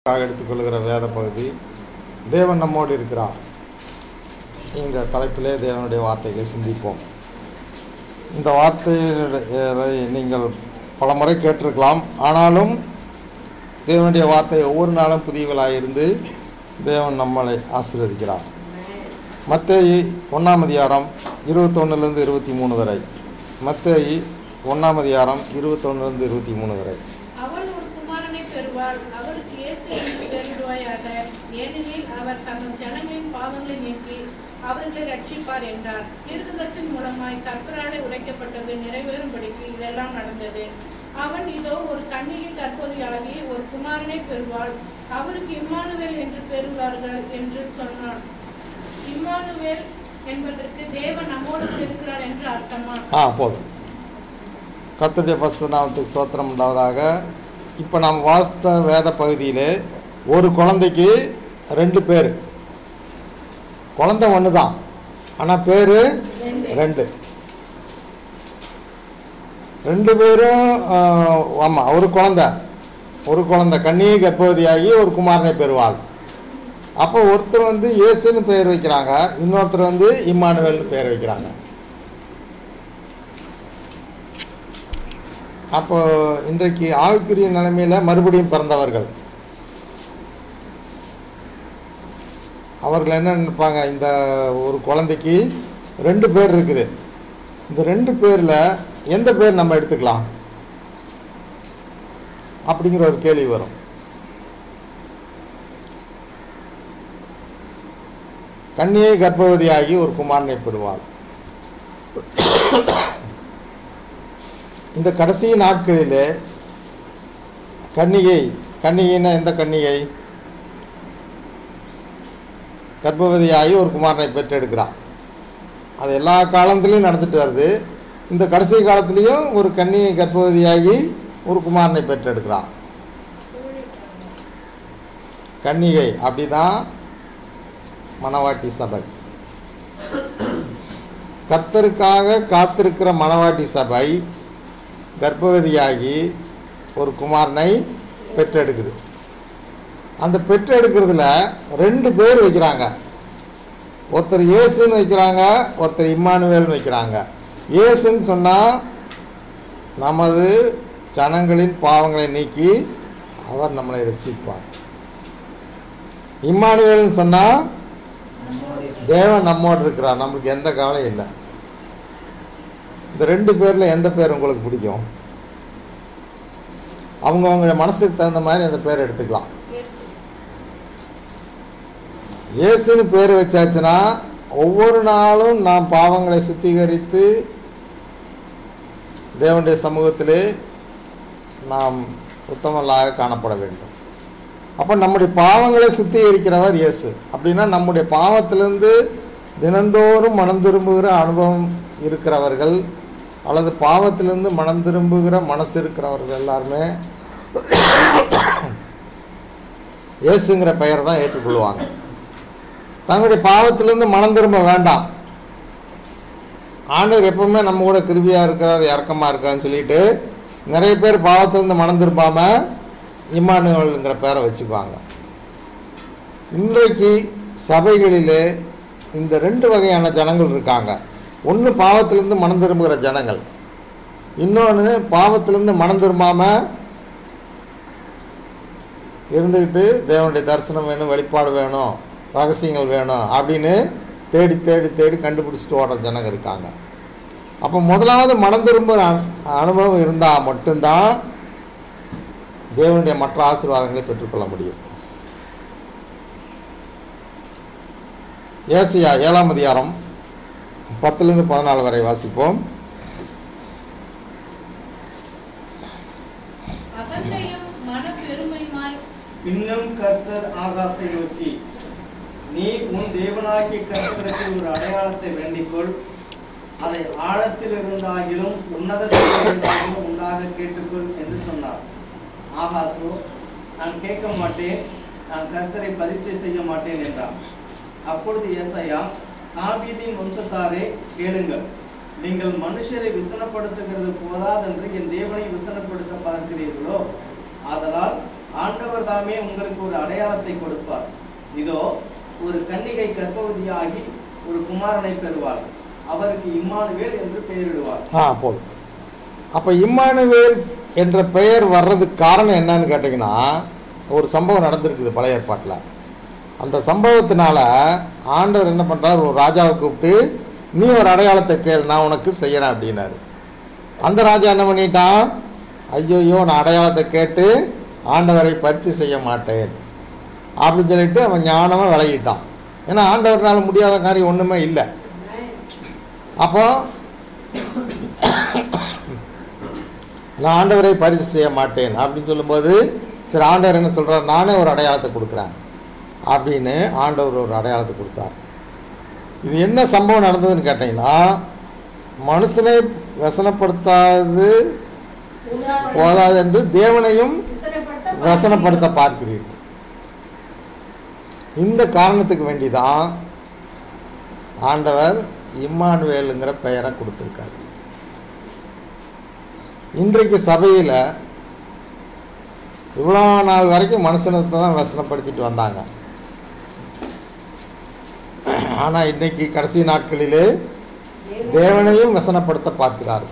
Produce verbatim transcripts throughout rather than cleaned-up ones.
எடுத்துக்கொள்கிற வேத பகுதி தேவன் நம்மோடு இருக்கிறார். இந்த தலைப்பிலே தேவனுடைய வார்த்தைகளை சிந்திப்போம். இந்த வார்த்தைகளை நீங்கள் பல முறை கேட்டிருக்கலாம். ஆனாலும் தேவனுடைய வார்த்தை ஒவ்வொரு நாளும் புதியவளாக இருந்து தேவன் நம்மளை ஆசீர்வதிக்கிறார். மத்தேயு ஒன்றாம் அதிகாரம் இருபத்தொன்னுலேருந்து இருபத்தி மூணு வரை. மத்தேயு ஒன்றாம் அதிகாரம் இருபத்தொன்னுலேருந்து இருபத்தி மூணு வரை. அவள் ஒரு குமாரனை பெறுவாள், அவருக்கு இயேசு என்று பெயரிடுவாயாக, ஏனெனில் அவர் தங்கள் ஜனங்களின் பாவங்களை நீக்கி அவர்களை ரட்சிப்பார் என்றார். தீர்க்கதரிசியின் மூலமாய் கர்த்தராலே உரைக்கப்பட்டது நிறைவேறும்படிக்கு இதெல்லாம் நடந்தது. அவன் இதோ ஒரு கன்னிகை கர்ப்பவதியாகி ஒரு குமாரனை பெறுவாள், அவருக்கு இம்மானுவேல் என்று பெறுவார்கள் என்று சொன்னான். இம்மானுவேல் என்பதற்கு தேவன் நம்மோடு இருக்கிறார் என்று அர்த்தமா? ஆ போதும். கர்த்தருடைய பரிசுத்த நாமத்துக்கு ஸ்தோத்திரம் உண்டாவதாக. இப்போ நாம் வாசித்த வேத பகுதியிலே ஒரு குழந்தைக்கு ரெண்டு பேர். குழந்தை ஒன்று தான், ஆனால் பேர் ரெண்டு. ரெண்டு பேரும் ஆமாம், ஒரு குழந்தை ஒரு குழந்தை கன்னிகை கர்ப்பவதியாகி ஒரு குமாரனை பெறுவாள். அப்போ ஒருத்தர் வந்து இயேசுன்னு பெயர் வைக்கிறாங்க, இன்னொருத்தர் வந்து இம்மானுவேல்னு பெயர் வைக்கிறாங்க. அப்போ இன்றைக்கு ஆவிக்குரிய நிலைமையில் மறுபடியும் பிறந்தவர்கள் அவர்கள் என்ன நினைப்பாங்க, இந்த ஒரு குழந்தைக்கு ரெண்டு பேர் இருக்குது, இந்த ரெண்டு பேரில் எந்த பேர் நம்ம எடுத்துக்கலாம் அப்படிங்கிற ஒரு கேள்வி வரும். கன்னிகை கர்ப்பவதியாகி ஒரு குமாரனை பெறுவாள். இந்த கடைசி நாட்களிலே கன்னிகை கன்னிகைன்னா எந்த கன்னிகை? கர்ப்பவதியாகி ஒரு குமாரனை பெற்றெடுக்கிறான். அது எல்லா காலத்துலேயும் நடந்துட்டு வருது. இந்த கடைசி காலத்துலேயும் ஒரு கன்னிகை கர்ப்பவதியாகி ஒரு குமாரனை பெற்றெடுக்கிறான். கன்னிகை அப்படின்னா மணவாட்டி சபை. கர்த்தருக்காக காத்திருக்கிற மணவாட்டி சபை கர்ப்பவதியாகி ஒரு குமாரனை பெற்றெடுக்குது. அந்த பெற்றெடுக்கிறதுல ரெண்டு பேர் வைக்கிறாங்க. ஒருத்தர் இயேசுன்னு வைக்கிறாங்க, ஒருத்தர் இம்மானுவேல்னு வைக்கிறாங்க. இயேசுன்னு சொன்னால் நமது ஜனங்களின் பாவங்களை நீக்கி அவர் நம்மளை ரட்சிப்பார். இம்மானுவேல்னு சொன்னால் தேவன் நம்மோடு இருக்கிறார், நம்மளுக்கு எந்த கவலையும் இல்லை. இந்த ரெண்டு பேரில் எந்த பேர் உங்களுக்கு பிடிக்கும்? அவங்கவுங்க மனசுக்கு தகுந்த மாதிரி அந்த பேர் எடுத்துக்கலாம். இயேசுன்னு பேர் வச்சாச்சுன்னா ஒவ்வொரு நாளும் நாம் பாவங்களை சுத்திகரித்து தேவனுடைய சமூகத்திலே நாம் உத்தமர்களாக காணப்பட வேண்டும். அப்போ நம்முடைய பாவங்களை சுத்திகரிக்கிறவர் இயேசு. அப்படின்னா நம்முடைய பாவத்திலிருந்து தினந்தோறும் மனம் திரும்புகிற அனுபவம் இருக்கிறவர்கள் அல்லது பாவத்திலிருந்து மனம் திரும்புகிற மனசு இருக்கிறவர்கள் எல்லாருமே இயேசுங்கிற பெயரை தான் ஏற்றுக்கொள்வாங்க. தங்களுடைய பாவத்திலிருந்து மனம் திரும்ப வேண்டாம், ஆண்டவர் எப்பவுமே நம்ம கூட கிருபையாக இருக்கிறார், இரக்கமாக இருக்காருன்னு சொல்லிட்டு நிறைய பேர் பாவத்திலிருந்து மனம் திரும்பாமல் இம்மானுவேல்ங்கிற பேரை வச்சுக்குவாங்க. இன்றைக்கு சபைகளிலே இந்த ரெண்டு வகையான ஜனங்கள் இருக்காங்க. ஒன்று பாவத்திலிருந்து மனம் திரும்புகிற ஜனங்கள், இன்னொன்று பாவத்திலிருந்து மனம் திரும்பாமல் இருந்துக்கிட்டு தேவனுடைய தரிசனம் வேணும், வெளிப்பாடு வேணும், ரகசியங்கள் வேணும் அப்படின்னு தேடி தேடி தேடி கண்டுபிடிச்சிட்டு ஓடுற ஜனங்க இருக்காங்க. அப்போ முதலாவது மனம் திரும்புகிற அனுபவம் இருந்தால் மட்டும்தான் தேவனுடைய மற்ற ஆசீர்வாதங்களை பெற்றுக்கொள்ள முடியும். ஏசாயா ஏழாம் அதிகாரம் பத்துலேருந்து பதினாலு வரை வாசிப்போம். பின்னும் கர்த்தர் ஆகாசை நோக்கி, நீ உன் தேவனாகிய கர்த்தரிடத்தில் ஒரு அடையாளத்தை வேண்டிக்கொள், அதை ஆழத்தில் இருந்தாகிலும் உன்னதத்தில் இருந்தாகிலும் உண்டாக கேட்டுக்கொள் என்று சொன்னார். ஆகாசோ, நான் கேட்க மாட்டேன், நான் கர்த்தரை பரீட்சை செய்ய மாட்டேன் என்றான். அப்பொழுது ஏசாயா, தாவீதின் வம்சத்தாரே கேளுங்கள், நீங்கள் மனுஷரை விசனப்படுத்துகிறது போதாதென்று என் தேவனை விசனப்படுத்த பார்க்கிறீர்களோ? ஆதலால் ஆண்டவர் தாமே உங்களுக்கு ஒரு அடையாளத்தை கொடுப்பார். இதோ ஒரு கன்னிகை கர்ப்பவதியாகி ஒரு குமாரனை பெறுவார். அவருக்கு இம்மானுவேல் என்று பெயரிடுவார். ஆ போதும். அப்போ இம்மானுவேல் என்ற பெயர் வர்றதுக்கு காரணம் என்னன்னு கேட்டிங்கன்னா, ஒரு சம்பவம் நடந்திருக்குது பழைய ஏற்பாட்டில். அந்த சம்பவத்தினால ஆண்டவர் என்ன பண்ணுறார், ஒரு ராஜாவை கூப்பிட்டு நீ ஒரு அடையாளத்தை கேள், நான் உனக்கு செய்கிறேன் அப்படின்னாரு. அந்த ராஜா என்ன பண்ணிட்டான், ஐயோயோ நான் அடையாளத்தை கேட்டு ஆண்டவரை பரிச்சை செய்ய மாட்டேன் அப்படின்னு சொல்லிட்டு அவன் ஞானமாக விலகிட்டான். ஏன்னா ஆண்டவர்னால முடியாத காரியம் ஒன்றுமே இல்லை. அப்போ நான் ஆண்டவரை பரிசு செய்ய மாட்டேன் அப்படின்னு சொல்லும்போது, சரி ஆண்டவர் என்ன சொல்கிறார், நானே ஒரு அடையாளத்தை கொடுக்குறேன் அப்படின்னு ஆண்டவர் ஒரு அடையாளத்தை கொடுத்தார். இது என்ன சம்பவம் நடந்ததுன்னு கேட்டிங்கன்னா, மனுஷனை வசனப்படுத்தாது போதாது என்று தேவனையும் வசனப்படுத்த பார்க்கிறீர்கள். இந்த காரணத்துக்கு வேண்டிதான் ஆண்டவர் இம்மானுவேலுங்கிற பெயரை கொடுத்துருக்காரு. இன்றைக்கு சபையில் இவ்வளோ நாள் வரைக்கும் மனுஷனத்தை தான் வசனப்படுத்திட்டு வந்தாங்க. ஆனால் இன்னைக்கு கடைசி நாட்களிலே தேவனையும் வசனப்படுத்த பார்க்கிறார்கள்.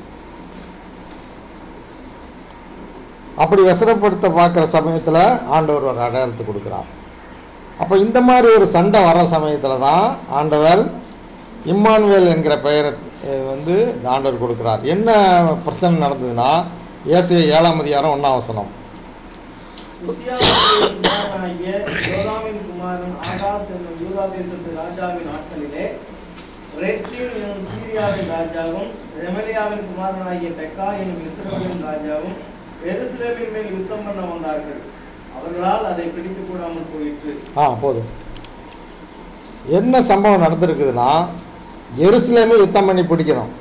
அப்படி வசனப்படுத்த பார்க்குற சமயத்தில் ஆண்டவர் ஒரு அடையாளத்தை கொடுக்குறார். அப்போ இந்த மாதிரி ஒரு சண்டை வர சமயத்தில் தான் ஆண்டவர் இம்மானுவேல் என்கிற பெயரை வந்து ஆண்டவர் கொடுக்குறார். என்ன பிரச்சனை நடந்ததுன்னா, இயேசுவை ஏழாம் அதிகாரம் ஒன்றாம் வசனம். குமாரனாகிய யோதாமின் குமாரன் ஆகாஸ் என்னும் யூதா தேசத்து ராஜாவின் நாட்களிலே ரெசீன் என்னும் சீரியாவின் ராஜாவும் ரெமலியாவின் குமாரனாகிய பெக்கா என்னும் இஸ்ரவேலின் ராஜாவும் எருசலேமின் மேல் யுத்தம் பண்ண வந்தார்கள். அவர்களால் அதை பிடிக்க கூடாமல் போயிற்று. ஆ போதும். என்ன சம்பவம் நடந்திருக்குதுன்னா, எருசலேமை யுத்தம் பண்ணி பிடிக்கணும்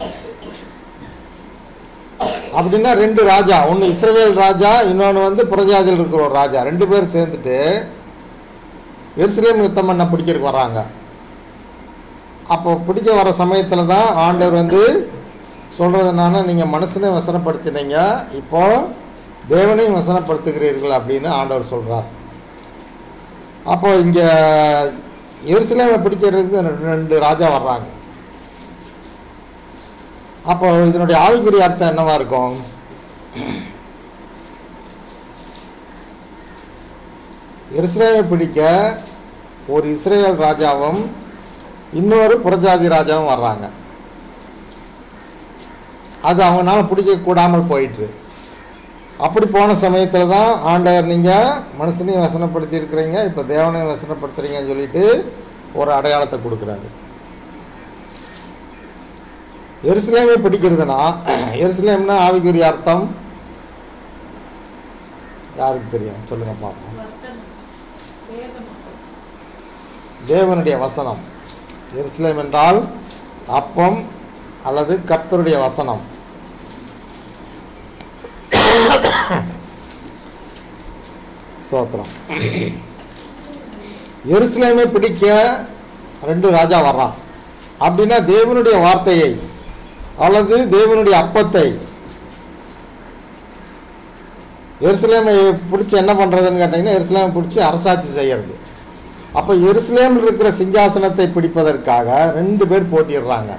அப்படின்னா ரெண்டு ராஜா, ஒன்று இஸ்ரவேல் ராஜா, இன்னொன்று வந்து புறஜாதியில் இருக்கிற ஒரு ராஜா, ரெண்டு பேரும் சேர்ந்துட்டு எருசலேம் யுத்தம் பண்ண பிடிக்கிறதுக்கு வராங்க. அப்போ பிடிக்க வர சமயத்தில் தான் ஆண்டவர் வந்து சொல்கிறதுனால, நீங்கள் மனுஷனை வசனப்படுத்தினீங்க, இப்போது தேவனையும் வசனப்படுத்துகிறீர்கள் அப்படின்னு ஆண்டவர் சொல்கிறார். அப்போ இங்கே எருசலேமை பிடிக்கிறதுக்கு ரெண்டு ராஜா வர்றாங்க. அப்போ இதனுடைய ஆவிக்குரிய அர்த்தம் என்னவா இருக்கும்? எருசலேமை பிடிக்க ஒரு இஸ்ரவேல் ராஜாவும் இன்னொரு புறஜாதி ராஜாவும் வர்றாங்க. அது அவங்களால பிடிக்க கூடாமல் போயிட்டு, அப்படி போன சமயத்தில் தான் ஆண்டவர் நீங்கள் மனுஷனையும் வசனப்படுத்தி இருக்கிறீங்க, இப்போ தேவனையும் வசனப்படுத்துறீங்கன்னு சொல்லிட்டு ஒரு அடையாளத்தை கொடுக்குறாரு. எருசலேமை பிடிக்கிறதுனா, எருசலேம்னா ஆவிக்குரிய அர்த்தம் யாருக்கு தெரியும் சொல்லுங்க பார்ப்போம். தேவனுடைய வசனம். எருசலேம் என்றால் அப்பம் அல்லது கர்த்தருடைய வசனம். சோத்திரம். எருசலேமை பிடிக்க ரெண்டு ராஜா வர்றான் அப்படின்னா தேவனுடைய வார்த்தையை அல்லது தேவனுடைய அப்பத்தை எருசலேமை பிடிச்சி என்ன பண்ணுறதுன்னு கேட்டிங்கன்னா, எருசலேமை பிடிச்சி அரசாட்சி செய்கிறது. அப்போ எருசலேமில் இருக்கிற சிங்காசனத்தை பிடிப்பதற்காக ரெண்டு பேர் போட்டிடுறாங்க.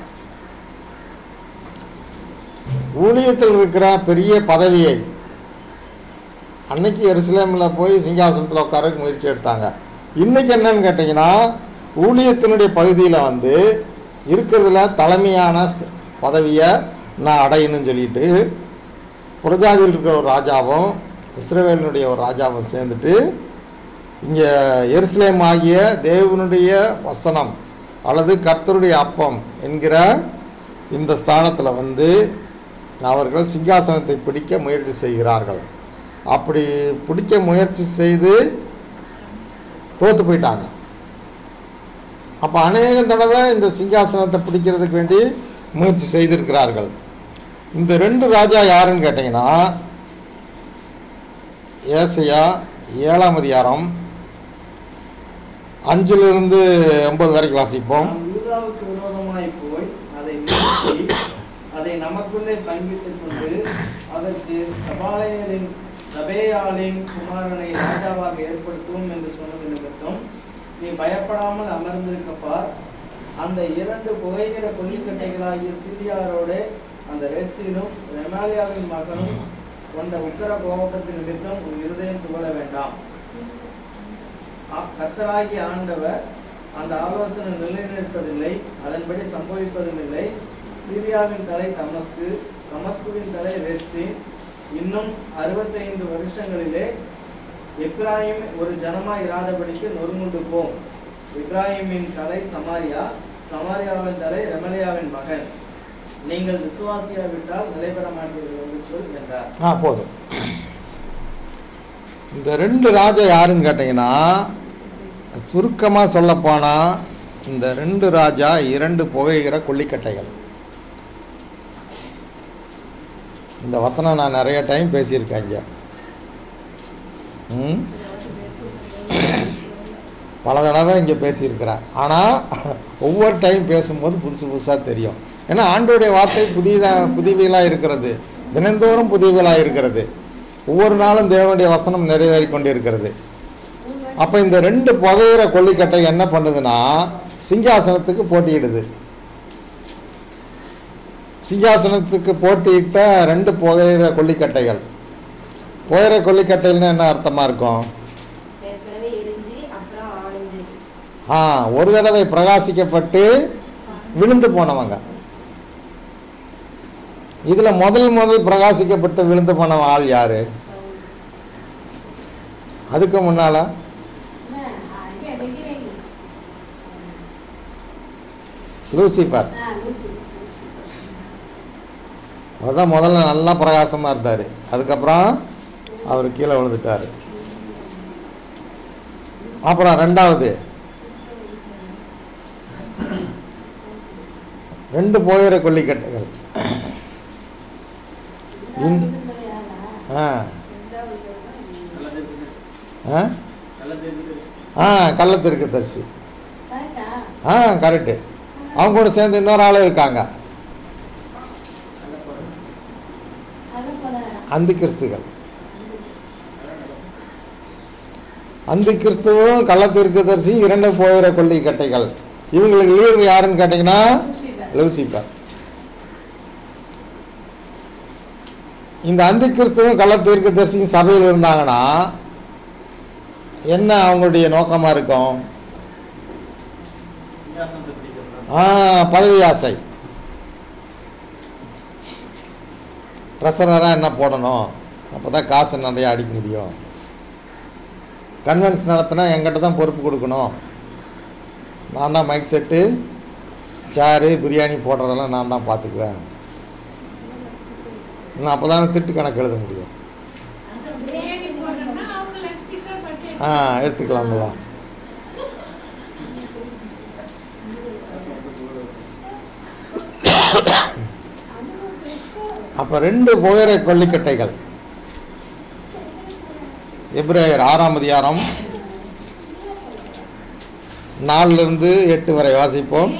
ஊழியத்தில் இருக்கிற பெரிய பதவியை அன்னைக்கு எருசலேமில் போய் சிங்காசனத்தில் உட்கார முயற்சி எடுத்தாங்க. இன்றைக்கி என்னன்னு கேட்டிங்கன்னா, ஊழியத்தினுடைய பகுதியில் வந்து இருக்கிறதுல தலைமையான பதவியை நான் அடையணும்னு சொல்லிட்டு புறஜாதியில் இருக்கிற ஒரு ராஜாவும் இஸ்ரவேலினுடைய ஒரு ராஜாவும் சேர்ந்துட்டு இங்கே எருசலேம் ஆகிய தேவனுடைய வசனம் அல்லது கர்த்தருடைய அப்பம் என்கிற இந்த ஸ்தானத்தில் வந்து அவர்கள் சிங்காசனத்தை பிடிக்க முயற்சி செய்கிறார்கள். அப்படி பிடிக்க முயற்சி செய்து தோற்று போயிட்டாங்க. அப்போ அநேக தடவை இந்த சிங்காசனத்தை பிடிக்கிறதுக்கு வேண்டி முயற்சி செய்திருக்கிறார்கள். இந்த ரெண்டு ராஜா யாருன்னு கேட்டிங்கன்னா, ஏசாயா ஏழாம் அதிகாரம் அஞ்சிலிருந்து ஒன்பது வரைக்கும் வாசிப்போம். யூதாவுக்கு விரோதமாய் போய் அதை நிறுத்தி அதை நமக்குள்ளே பங்கிட்டுக் கொண்டு அதற்கு கபாலயரின் தபேயாலின் குமாரனை ராஜாவாக ஏற்படுத்துவோம் என்று சொன்னது நிமித்தம் நீ பயப்படாமல் அமர்ந்திருக்க பார். அந்த இரண்டு புகைகிற கொல்லிக்கட்டைகளாகிய சீரியாரோட அந்த ரெட்சீனும் ரெமாலியாவின் மகனும் கொண்ட உக்கர கோபத்தின் நிமித்தம் உன் இருதயம் துவள வேண்டாம். கர்த்தராகிய ஆண்டவர் அந்த ஆலோசனை நிலைநிற்பதில்லை, அதன்படி சம்பவிப்பதும் இல்லை. சீரியாவின் தலை தமஸ்கு, தமஸ்குவின் தலை ரெட்சீன். இன்னும் அறுபத்தைந்து வருஷங்களிலே எப்ராயிம் ஒரு ஜனமாய் இராதபடிக்கு நொறுங்குண்டு போம். இப்ராஹிமின் தலை சமாரியா, சமாரியாவின் தலை ரெமலியாவின் மகன். நீங்கள் விசுவாசியா விட்டால் நிலைபெற மாட்டீர்கள் என்று சொல் என்றார். ஆ போதும். இந்த ரெண்டு ராஜா யாருன்னு கேட்டிங்கன்னா, சுருக்கமாக சொல்லப்போனால் இந்த ரெண்டு ராஜா இரண்டு புகைகிற கொல்லிக்கட்டைகள். இந்த வசனம் நான் நிறைய டைம் பேசியிருக்கேன். ம் பல தடவை இங்கே பேசியிருக்கிறேன். ஆனால் ஒவ்வொரு டைம் பேசும்போது புதுசு புதுசாக தெரியும். ஏன்னா ஆண்டோடைய வார்த்தை புதிதாக புதியவைகளாக இருக்கிறது, தினந்தோறும் புதியவைகளாக இருக்கிறது. ஒவ்வொரு நாளும் தேவனுடைய வசனம் நிறைவேறி கொண்டு இருக்கிறது. அப்போ இந்த ரெண்டு புகையிற கொல்லிக்கட்டை என்ன பண்ணுதுன்னா சிங்காசனத்துக்கு போட்டியிடுது. சிங்காசனத்துக்கு போட்டியிட்ட ரெண்டு புகையிற கொல்லிக்கட்டைகள். புகையிற கொல்லிக்கட்டைகள்னு என்ன அர்த்தமாக இருக்கும்? ஆ ஒரு தடவை பிரகாசிக்கப்பட்டு விழுந்து போனவங்க. இதில் முதல் முதல் பிரகாசிக்கப்பட்டு விழுந்து போன ஆள் யாரு? அதுக்கு முன்னால லூசிபர். அதான் முதல்ல நல்லா பிரகாசமாக இருந்தார், அதுக்கப்புறம் அவர் கீழே விழுந்துட்டார். அப்புறம் ரெண்டாவது ரெண்டு போகிற கொல்லிக்கட்டைகள். ஆ ஆ கள்ளத்திற்கு தரிசி. ஆ கரெக்டு. அவங்க கூட சேர்ந்து இன்னொரு ஆளும் இருக்காங்க, அந்த கிறிஸ்துகள். அந்த கிறிஸ்துவும் கள்ளத்திற்கு தரிசி இரண்டு போகிற கொல்லிக்கட்டைகள். இவங்களுக்கு லீடர் யாருன்னு கேட்டிங்கன்னா லூசிபர். இந்த அந்தி கிறிஸ்துவும் கள்ளத்திற்கு தரிசியும் சபையில் இருந்தாங்கன்னா என்ன அவங்களுடைய நோக்கமாக இருக்கும்? ஆ பதவி ஆசை. ட்ரெஸரராக என்ன போடணும், அப்போ தான் காசு நிறையா அடிக்க முடியும். கன்வென்ஸ் நடத்தினா என்கிட்ட தான் பொறுப்பு கொடுக்கணும், நான் தான் மைக் செட்டு சேரு பிரியாணி போடுறதெல்லாம் நான் தான் பார்த்துக்குவேன். நான் அப்போ தானே திட்டு கணக்கு எழுத முடியும். ஆ எடுத்துக்கலாங்களா? அப்போ ரெண்டு புகையிற கொல்லிக்கட்டைகள். எபிரேயர் ஆறாம் அதிகாரம் நாலிலிருந்து எட்டு வரை வாசிப்போம்.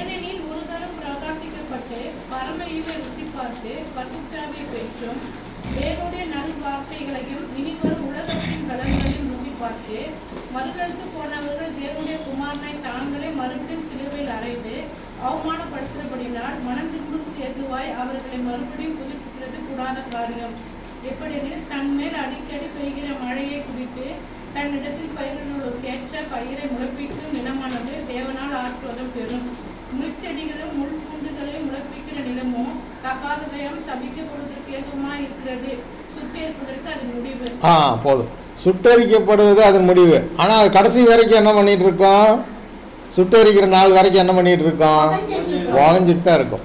மறுதளித்து போனவர்கள் தேவனுடைய குமாரனை தாங்களே மறுபடியும் சிலுவையில் அறைந்து அவமானப்படுத்துகிறபடினால் மனம் திரும்புவதற்கு ஏதுவாய் அவர்களை மறுபடியும் புதுப்பிக்கிறது கூடாத காரியம். எப்படியெனில் தன் மேல் அடிக்கடி பெய்கிற மழையை குடித்து தன்னிடத்தில் பயிர்களுக்கு ஏற்ற பயிரை முளைப்பிக்கும் நிலமானது தேவனால் ஆசீர்வாதம் பெறும். முள்செடிகளும் முள் பூண்டுகளையும் முளைப்பிக்கிற நிலமோ தகாததையும் சபிக்கப்படுவதற்கு ஏதுவாய் இருக்கிறது. சுட்டேற்பதற்கு அது முடிவு. ஆ போதும். சுட்டரிக்கப்படுவது அதன் முடிவு. ஆனால் அது கடைசி வரைக்கும் என்ன பண்ணிட்டு இருக்கோம்? சுட்டரிக்கிற நாள் வரைக்கும் என்ன பண்ணிட்டு இருக்கோம்? வாங்கிட்டு தான் இருக்கும்.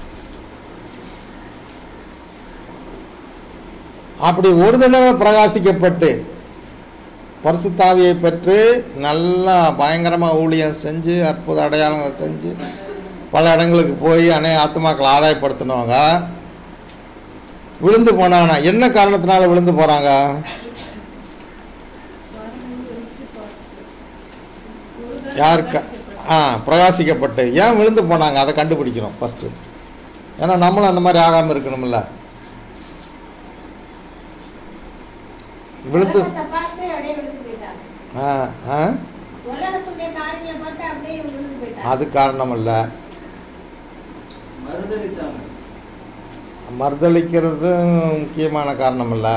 அப்படி ஒரு தடவை பிரகாசிக்கப்பட்டு பரிசுத்தாவியை பெற்று நல்லா பயங்கரமாக ஊழியம் செஞ்சு அற்புத அடையாளங்களை செஞ்சு பல இடங்களுக்கு போய் அநேக ஆத்மாக்களை ஆதாயப்படுத்தினவங்க விழுந்து போனாங்கன்னா என்ன காரணத்தினால விழுந்து போகிறாங்க? யாருக்கு? ஆ பிரகாசிக்கப்பட்டு ஏன் விழுந்து போனாங்க அதை கண்டுபிடிக்கணும் ஃபஸ்ட்டு. ஏன்னா நம்மளும் அந்த மாதிரி ஆகாமல் இருக்கணும்ல. விழுந்து உலகத்தை பார்த்து அப்படியே விழுந்து போயிட்டாங்க. ஆ ஆ உலகத்துடைய காரியங்களை பார்த்து அப்படியே விழுந்து போயிட்டாங்க. அது காரணம் இல்லை. மறுதளித்தாங்க. மறுதளிக்கிறது முக்கியமான காரணம் இல்லை.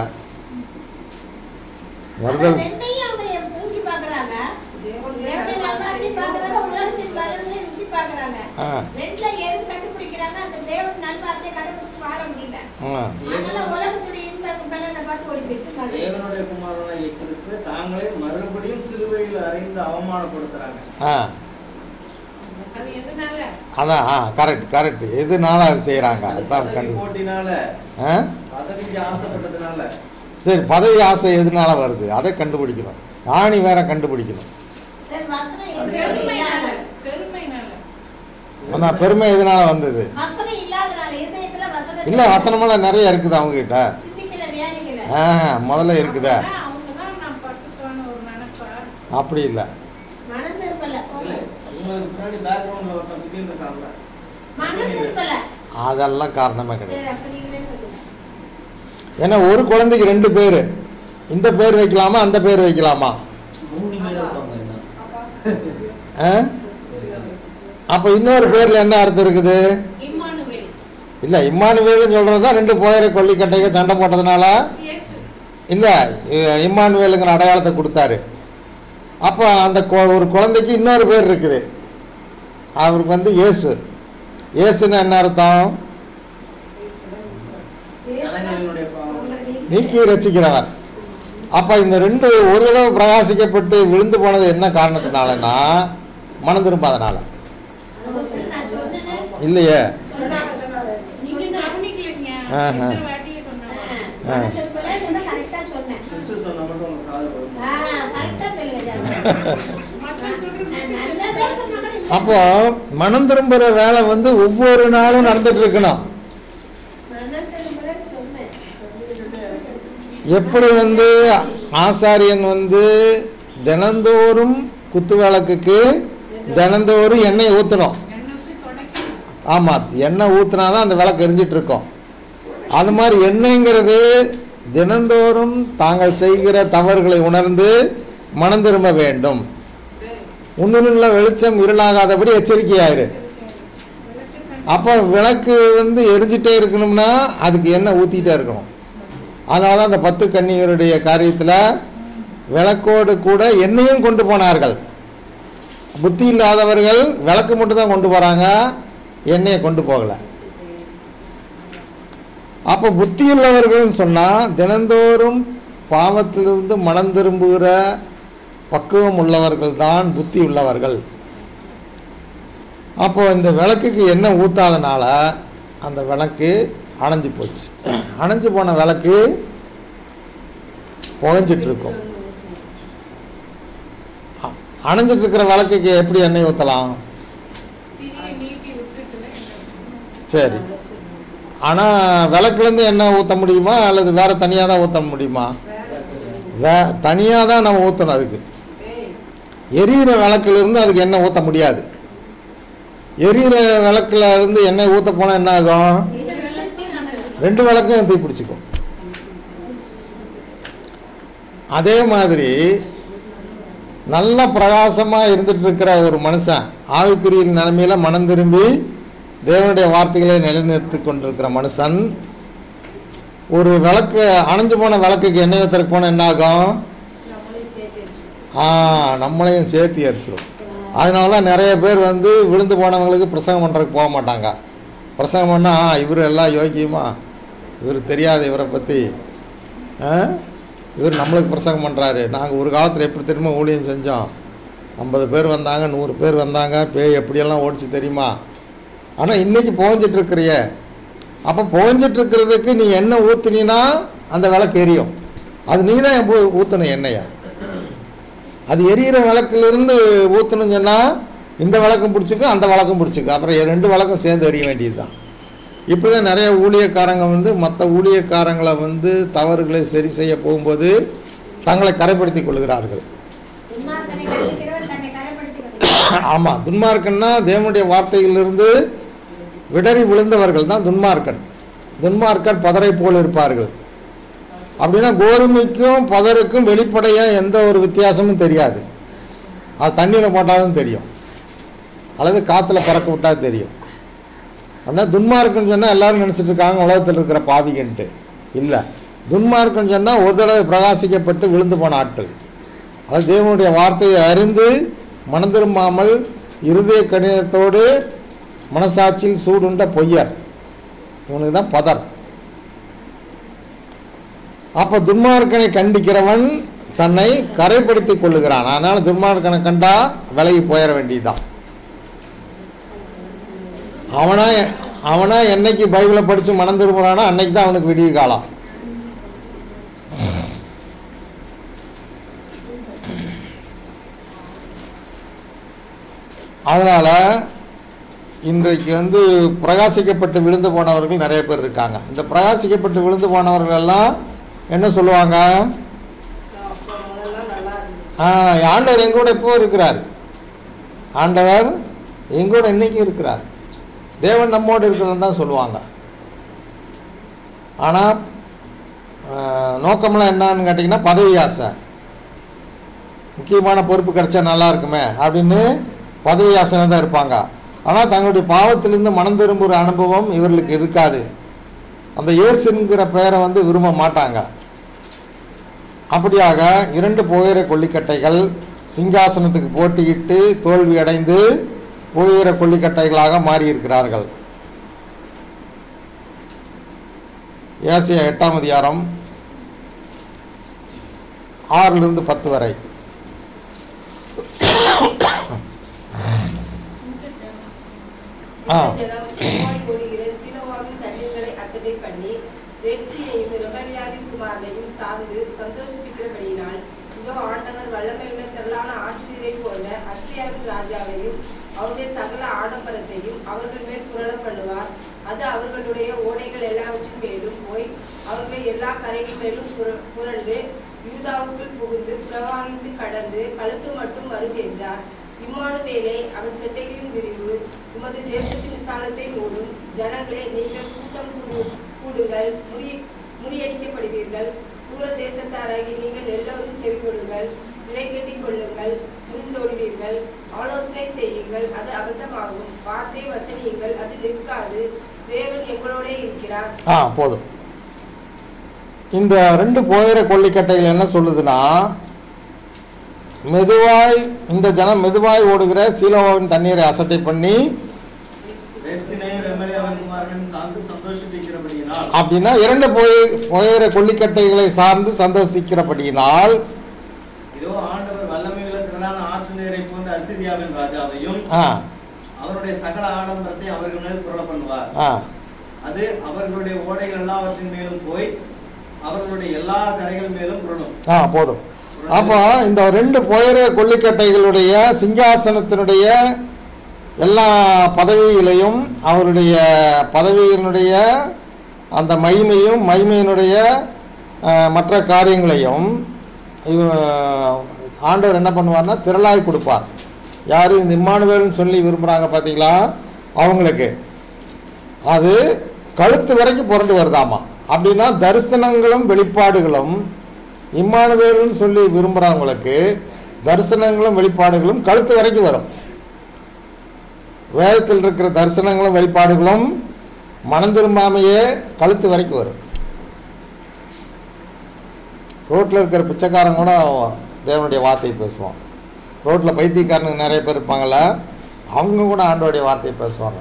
மறுதல் ஆனா ரெண்டையும் அவங்க தூக்கி பார்க்கறாங்க. தேவனுடைய நல்வாழ்த்தை பார்க்கறாங்க, உலகத்தின் வரங்களை ருசி பார்க்கறாங்க. ஆ ரெண்டுல எது கண்டுபிடிக்கிறாங்க? அந்த தேவன் நல்வாழ்த்தையை கண்டுபிடிச்சு வாழ முடியல. ஆ அதனால உலகத்துடைய இன்பம் பலனை பார்த்து ஓடி போயிட்டு மறுபடியும் தேவனுடைய குமாரனாகிய கிறிஸ்துவை தாங்களே மறுபடியும் சிலுவையில் அறைந்து அவமானப்படுத்துறாங்க. ஆ அது எதனால? அதான் ஆ கரெக்ட் கரெக்ட் எதுனால அது செய்கிறாங்க அதுதான் பதவி கண்டு போட்டினால, ஆ பதவிக்கு ஆசைப்பட்டதுனால. சரி, பதவி ஆசை எதுனால வருது அதை கண்டுபிடிக்கணும். ஆணி வேற கண்டுபிடிக்கணும். சரி, வசனம் பெருமைனால, இல்லாதனால. பெருமைனால. ஆனால் பெருமை எதனால வந்தது? வசனம் இல்லாதனால, இருதயத்துல வசனம் இல்லை, வசனமெல்லாம் நிறைய இருக்குது அவங்ககிட்ட. சிந்திக்கல, தியானிக்கல. ஆ முதல்ல இருக்குதா? அப்பதான் அவங்கதான் நான் பக்குவமான ஒரு நினைப்பா. அப்படி இல்லை. மனம் திரும்பல. இல்ல, உங்களுக்கு முன்னாடி பேக்ரவுண்ட்ல ஒருத்தன் பிடின்னு இருக்காங்கல்ல. மனம் திரும்பல. அதெல்லாம் காரணமே சரி, கிடையாது. அப்ப நீங்களே சொல்லுங்க. ஏன்னா ஒரு குழந்தைக்கு ரெண்டு பேர், இந்த பேர் வைக்கலாமா அந்த பேர் வைக்கலாமா? மூணு பேர் இருப்பாங்க என்ன? ஆ அப்போ இன்னொரு பேரில் என்ன அர்த்தம் இருக்குது? இம்மானுவேல். இல்லை, இம்மானுவேல்னு சொல்கிறது தான் ரெண்டு போயரை கொல்லிக்கட்டைக்கு சண்டை போட்டதுனால இயேசு. இல்லை, இம்மானுவேலுங்கிற அடையாளத்தை கொடுத்தாரு. அப்போ அந்த கொ- ஒரு குழந்தைக்கு இன்னொரு பேர் இருக்குது, அவருக்கு வந்து இயேசு. இயேசுன்னு என்ன அர்த்தம்? கலைஞர்களுடைய பாவம். நீக்கி ரசிக்கிறவர். அப்போ இந்த ரெண்டு ஒரு தடவை பிரகாசிக்கப்பட்டு விழுந்து போனது என்ன காரணத்தினாலன்னா மனம் திரும்பாதனால நான் சொன்னேனே. இல்லையே. சொன்னாங்க, சொன்னாங்க. நீங்க கவனிக்கலைங்க. ஆஹா. எத்தனை வாட்டியே சொன்னாங்க. ஆ, மனம் திரும்பல, இதெல்லாம் correct ஆ சொன்னேன். சிஸ்டர் சொன்ன மட்டும் உங்க காது வரும். ஆ, correct ஆ சொல்லுங்க, ஜானகி. மற்ற சொல்றது நான் நல்லதே சொன்னா கூட இல்ல. அப்போ மனம் திரும்புகிற வேலை வந்து ஒவ்வொரு நாளும் நடந்துட்டு இருக்கணும். மனம் திரும்பலன்னு சொன்னேன். எப்படி வந்து ஆசாரியன் வந்து தினந்தோறும் குத்து விளக்குக்கு தினந்தோறும் எண்ணெய் ஊற்றணும். எண்ணெய் ஊத்தி துடைக்கணும். ஆமாம், எண்ணெய் ஊற்றினா தான் அந்த விளக்கு எரிஞ்சிட்டு இருக்கும். அது மாதிரி எண்ணெய்ங்கிறது தினந்தோறும் தாங்கள் செய்கிற தவறுகளை உணர்ந்து மனம் திரும்ப வேண்டும். உன்னுள்ள வெளிச்சம் இருளாகாதபடி எச்சரிக்கையாயிரு. அப்போ விளக்கு வந்து எரிஞ்சிட்டே இருக்கணும்னா அதுக்கு எண்ணெய் ஊற்றிக்கிட்டே இருக்கணும். அதனால தான் அந்த பத்து கன்னியருடைய காரியத்தில் விளக்கோடு கூட எண்ணெயும் கொண்டு போனார்கள். புத்தி இல்லாதவர்கள் விளக்கு மட்டும் தான் கொண்டு போகிறாங்க, எண்ணெயை கொண்டு போகலை. அப்போ புத்தி உள்ளவர்கள்னு சொன்னால் தினந்தோறும் பாவத்திலிருந்து மனம் திரும்புகிற பக்குவம் உள்ளவர்கள் தான் புத்தி உள்ளவர்கள். அப்போ இந்த விளக்குக்கு எண்ணெய் ஊற்றாதனால அந்த விளக்கு அணைஞ்சு போச்சு. அணைஞ்சு போன விளக்கு புகைஞ்சிட்டு இருக்கும். அணைஞ்சிட்டு இருக்கிற விளக்குக்கு எப்படி எண்ணெய் ஊற்றலாம்? திரியை நீட்டி விட்டுட்டு சரி, ஆனால் விளக்குலேருந்து எண்ணெய் ஊற்ற முடியுமா அல்லது வேறு தனியாக தான் ஊற்ற முடியுமா? வே தனியாக தான் நம்ம ஊற்றணும். அதுக்கு எரியிற விளக்குலேருந்து அதுக்கு எண்ணெய் ஊற்ற முடியாது. எரியிற விளக்குல இருந்து எண்ணெய் ஊற்ற போனால் என்ன ஆகும்? இந்த வெள்ளத்தில் நான் ரெண்டு விளக்கும் தீ பிடிச்சிக்கும். அதே மாதிரி நல்ல பிரகாசமாக இருந்துட்டு இருக்கிற ஒரு மனுஷன், ஆவிக்குரிய நிலைமையில் மனம் திரும்பி தேவனுடைய வார்த்தைகளை நிலைநிறுத்தி கொண்டிருக்கிற மனுஷன் ஒரு விளக்கு அணைஞ்சு போன விளக்குக்கு எண்ணெய் ஊற்றுறக்கு போனால் என்ன ஆகும்? ஆ நம்மளையும் சேர்த்து எரிச்சிடும். அதனால தான் நிறைய பேர் வந்து விழுந்து போனவங்களுக்கு பிரசங்கம் பண்ணுறதுக்கு போக மாட்டாங்க. பிரசங்கம் பண்ணால் இவர் எல்லாம் யோக்கியமா, இவர் தெரியாத இவரை பற்றி, இவர் நம்மளுக்கு பிரசங்கம் பண்ணுறாரு. நாங்கள் ஒரு காலத்தில் எப்படி தெரியுமா ஊழியம் செஞ்சோம், ஐம்பது பேர் வந்தாங்க, நூறு பேர் வந்தாங்க, பேய் எப்படியெல்லாம் ஓடிச்சு தெரியுமா. ஆனால் இன்றைக்கி புகஞ்சிட்ருக்கிறிய. அப்போ புகஞ்சிட்ருக்கிறதுக்கு நீ எண்ணெய் ஊற்றுனீன்னா அந்த விளக்கு எரியும். அது நீ தான் எப்போ ஊற்றணும் எண்ணெயை. அது எரியிற விளக்குலேருந்து ஊற்றணும்னு சொன்னால் இந்த விளக்கம் பிடிச்சிக்கும் அந்த விளக்கம் பிடிச்சிக்கும், அப்புறம் ரெண்டு விளக்கம் சேர்ந்து எரிய வேண்டியது தான். இப்படி தான் நிறைய ஊழியக்காரங்க வந்து மற்ற ஊழியக்காரங்களை வந்து தவறுகளை சரி செய்ய போகும்போது தங்களை கரைப்படுத்தி கொள்கிறார்கள். துன்மார்க்கனை கண்டிக்கிறவன் தன்னை கரைப்படுத்திக் கொள்கிறான். ஆமாம், துன்மார்க்கன்னா தேவனுடைய வார்த்தையிலிருந்து விடறி விழுந்தவர்கள் தான் துன்மார்க்கன். துன்மார்க்கன் பதரை போல் இருப்பார்கள். அப்படின்னா கோதுமைக்கும் பதருக்கும் வெளிப்படையாக எந்த ஒரு வித்தியாசமும் தெரியாது. அது தண்ணியில் போட்டாலும் தெரியும், அல்லது காற்றுல பறக்க விட்டால் தெரியும். ஆனால் துன்மார்க்குன்னு சொன்னால் எல்லோரும் நினச்சிட்டு இருக்காங்க உலகத்தில் இருக்கிற பாவிகன்ட்டு. இல்லை, துன்மார்க்குன்னு சொன்னால் ஒரு தடவை பிரகாசிக்கப்பட்டு விழுந்து போன ஆட்கள். அதாவது தேவனுடைய வார்த்தையை அறிந்து மனம் திரும்பாமல் இருதய கடினத்தோடு மனசாட்சியில் சூடுண்ட பொய்யர், இவனுக்கு தான் பதர். அப்போ துன்மார்க்கனை கண்டிக்கிறவன் தன்னை கரைப்படுத்தி கொள்ளுகிறான். அதனால் துன்மார்க்கனை கண்டா விலகி போயிட வேண்டியதுதான். அவனா அவனா என்னைக்கு பைபிளை படித்து மனம் திரும்புறானோ அன்னைக்கு தான் அவனுக்கு விடிய காலம். அதனால் இன்றைக்கு வந்து பிரகாசிக்கப்பட்டு விழுந்து போனவர்கள் நிறைய பேர் இருக்காங்க. இந்த பிரகாசிக்கப்பட்டு விழுந்து போனவர்கள் எல்லாம் என்ன சொல்லுவாங்க? ஆ ஆண்டவர் எங்கூட எப்போ இருக்கிறார், ஆண்டவர் எங்கூட இன்னைக்கு இருக்கிறார், தேவன் நம்மோடு இருக்கிறன்னு தான் சொல்லுவாங்க. ஆனால் நோக்கம்லாம் என்னன்னு கேட்டிங்கன்னா பதவி ஆசை. முக்கியமான பொறுப்பு கிடைச்சா நல்லா இருக்குமே அப்படின்னு பதவி ஆசையில் தான் இருப்பாங்க. ஆனால் தங்களுடைய பாவத்திலிருந்து மனம் திரும்புகிற அனுபவம் இவர்களுக்கு இருக்காது. அந்த இயேசுங்கிற பெயரை வந்து விரும்ப மாட்டாங்க. அப்படியாக இரண்டு புகையிற கொல்லிக்கட்டைகள் சிங்காசனத்துக்கு போட்டியிட்டு தோல்வி அடைந்து புகையிற கொல்லிக்கட்டைகளாக மாறியிருக்கிறார்கள். ஏசாயா எட்டாம் அதிகாரம் ஆறிலிருந்து பத்து வரை. ஆ சந்தோஷிக்கிறபடியினால் இதோ ஆண்டவர் வல்லமையுள்ள திரளான ஆற்றுநீரை போன்ற அஸ்ரியாவின் ராஜாவையும் அவருடைய சகல ஆடம்பரத்தையும் அவர்கள் மேல் புரள பண்ணுவார். அது அவர்களுடைய ஓடைகள் எல்லாவற்றின் மேலும் போய் அவர்களை எல்லா கரைகள் மேலும் புரண்டு யூதாவுக்குள் புகுந்து பிரவாகித்து கடந்து கழுத்து மட்டும் வரும் என்றார். இம்மானுவேலே அவன் செட்டைகளின் விரிவு உமது தேசத்தின் விசாலத்தை மூடும். ஜனங்களே, நீங்கள் கூட்டம் கூடுங்கள், முறி முறியடிக்கப்படுவீர்கள். தூர தேசத்தாராகி நீங்கள் எல்லோரும் செவி கொடுங்கள், விலை கட்டி கொள்ளுங்கள், முறிந்தோடுவீர்கள். ஆலோசனை செய்யுங்கள், அது அபத்தமாகும். வார்த்தை வசனியுங்கள், அது நிற்காது. தேவன் எங்களோட இருக்கிறார். ஆ போதும். இந்த ரெண்டு போகிற கொல்லிக்கட்டைகள் என்ன சொல்லுதுன்னா, மெதுவாய் இந்த ஜனம் மெதுவாய் ஓடுகிற சீலோவின் தண்ணீரை அசட்டை பண்ணி அப்படின்னா இரண்டு போய் போகிற கொல்லிக்கட்டைகளை சார்ந்து சந்தோஷிக்கிறபடியினால் இதோ ஆண்டவர் வல்லமையுள்ள திரளான ஆற்று நீரை போன்ற அசீரியாவின் ராஜாவையும் அவருடைய சகல ஆடம்பரத்தை அவர்கள் மேல் புரள பண்ணுவார். அது அவர்களுடைய ஓடைகள் எல்லாவற்றின் மேலும் போய் அவர்களுடைய எல்லா கரைகள் மேலும் புரளும். ஆ போதும். அப்போ இந்த ரெண்டு போயிற கொல்லிக்கட்டைகளுடைய சிங்காசனத்தினுடைய எல்லா பதவிகளையும் அவருடைய பதவியினுடைய அந்த மகிமையும் மகிமையினுடைய மற்ற காரியங்களையும் ஆண்டவர் என்ன பண்ணுவார்னா திரளாய் கொடுப்பார். யார் இந்த இம்மானுவேல்னு சொல்லி விரும்புகிறாங்க பார்த்தீங்களா, அவங்களுக்கு அது கழுத்து வரைக்கும் புரண்டு வருதாமா. அப்படின்னா தரிசனங்களும் வெளிப்பாடுகளும் இம்மானுவேல்னு சொல்லி விரும்புகிறவங்களுக்கு தரிசனங்களும் வெளிப்பாடுகளும் கழுத்து வரைக்கும் வரும். வேதத்தில் இருக்கிற தரிசனங்களும் வெளிப்பாடுகளும் மனம் திரும்பாமையே கழுத்து வரைக்கும் வரும். ரோட்டில் இருக்கிற பிச்சைக்காரங்க கூட தேவனுடைய வார்த்தையை பேசுவான். ரோட்டில் பைத்தியக்காரனுக்கு நிறைய பேர் இருப்பாங்கள்ல, அவங்க கூட ஆண்டோடைய வார்த்தையை பேசுவாங்க.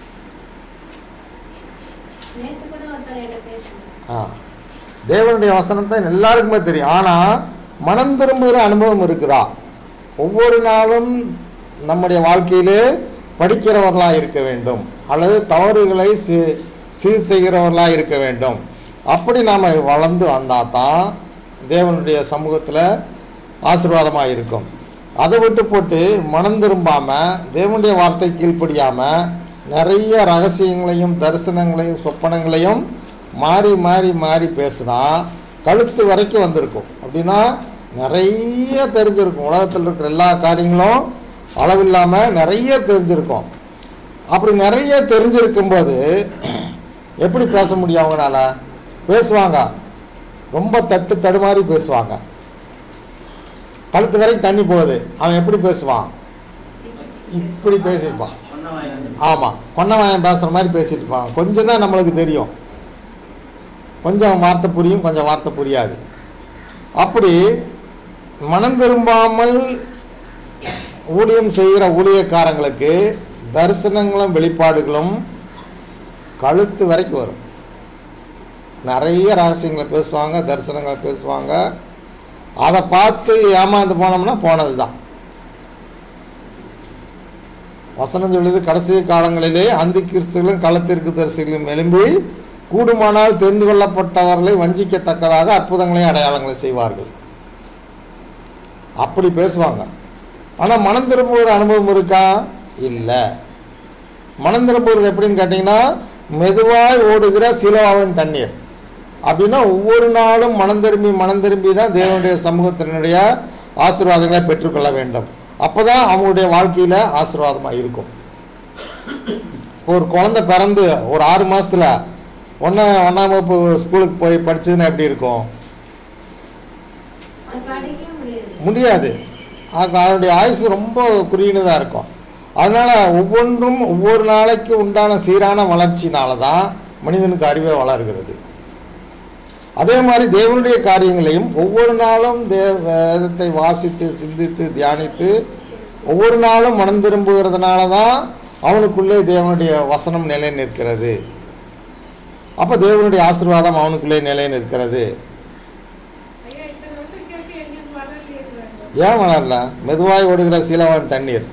ஆ தேவனுடைய வசனத்தை எல்லாருக்குமே தெரியும். ஆனால் மனம் திரும்புகிற அனுபவம் இருக்குதா? ஒவ்வொரு நாளும் நம்முடைய வாழ்க்கையிலே படிக்கிறவர்களாக இருக்க வேண்டும், அல்லது தவறுகளை சீ சீர் செய்கிறவர்களாக இருக்க வேண்டும். அப்படி நாம் வளர்ந்து வந்தால் தான் தேவனுடைய சமூகத்தில் ஆசீர்வாதமாக இருக்கும். அதை விட்டு போட்டு மனம் திரும்பாமல் தேவனுடைய வார்த்தை கீழ்ப்படியாமல் நிறைய ரகசியங்களையும் தரிசனங்களையும் சொப்பனங்களையும் மாறி மாறி மாறி பேசுனா கழுத்து வரைக்கும் வந்திருக்கும். அப்படின்னா நிறைய தெரிஞ்சிருக்கும். உலகத்தில் இருக்கிற எல்லா காரியங்களும் அளவில்லாமல் நிறைய தெரிஞ்சிருக்கும். அப்படி நிறைய தெரிஞ்சிருக்கும்போது எப்படி பேச முடியும்? அவங்களால பேசுவாங்க. ரொம்ப தட்டு தடுமாறி பேசுவாங்க. கழுத்து வரைக்கும் தண்ணி போகுது, அவன் எப்படி பேசுவான்? இப்படி பேசியிருப்பான். ஆமாம், கொன்னவாயன் பேசுகிற மாதிரி பேசிட்டு இருப்பான். கொஞ்சம் தான் நம்மளுக்கு தெரியும், கொஞ்சம் வார்த்தை புரியும், கொஞ்சம் வார்த்தை புரியாது. அப்படி மனம் திரும்பாமல் ஊழியம் செய்கிற ஊழியக்காரங்களுக்கு தரிசனங்களும் வெளிப்பாடுகளும் கழுத்து வரைக்கும் வரும். நிறைய ரகசியங்களை பேசுவாங்க, தரிசனங்களை பேசுவாங்க. அதை பார்த்து ஏமாந்து போனோம்னா போனது தான். வசனம் சொல்லுது, கடைசி காலங்களிலே அந்தி கிறிஸ்துகளும் களத்திற்கு தரிசிகளும் எழும்பி கூடுமானால் தெரிந்து கொள்ளப்பட்டவர்களை வஞ்சிக்கத்தக்கதாக அற்புதங்களையும் அடையாளங்களை செய்வார்கள். அப்படி பேசுவாங்க. ஆனால் மனம் திரும்புகிற அனுபவம் இருக்கா? இல்லை. மனம் திரும்புகிறது எப்படின்னு கேட்டிங்கன்னா, மெதுவாய் ஓடுகிற சிலோவாவின் தண்ணீர். அப்படின்னா ஒவ்வொரு நாளும் மனம் திரும்பி மனம் திரும்பி தான் தேவனுடைய சமூகத்தினுடைய ஆசீர்வாதங்களை பெற்றுக்கொள்ள வேண்டும். அப்போ தான் அவங்களுடைய வாழ்க்கையில் ஆசீர்வாதமாக இருக்கும். ஒரு குழந்தை பிறந்து ஒரு ஆறு மாதத்தில் ஒன்றா ஒன்றாம் வகுப்பு ஸ்கூலுக்கு போய் படிச்சதுன்னா எப்படி இருக்கும்? முடியாது. அதனுடைய ஆயுசு ரொம்ப குறுகினதாக இருக்கும். அதனால் ஒவ்வொன்றும் ஒவ்வொரு நாளைக்கு உண்டான சீரான வளர்ச்சினால தான் மனிதனுக்கு அறிவே வளர்கிறது. அதே மாதிரி தேவனுடைய காரியங்களையும் ஒவ்வொரு நாளும் தேவ வேதத்தை வாசித்து சிந்தித்து தியானித்து ஒவ்வொரு நாளும் மனம் திரும்புகிறதுனால தான் அவனுக்குள்ளே தேவனுடைய வசனம் நிலை நிற்கிறது. அப்போ தேவனுடைய ஆசீர்வாதம் அவனுக்குள்ளே நிலை நிற்கிறது. ஏன் வளரல? மெதுவாய் ஓடுகிற சீலவான் தண்ணீர்.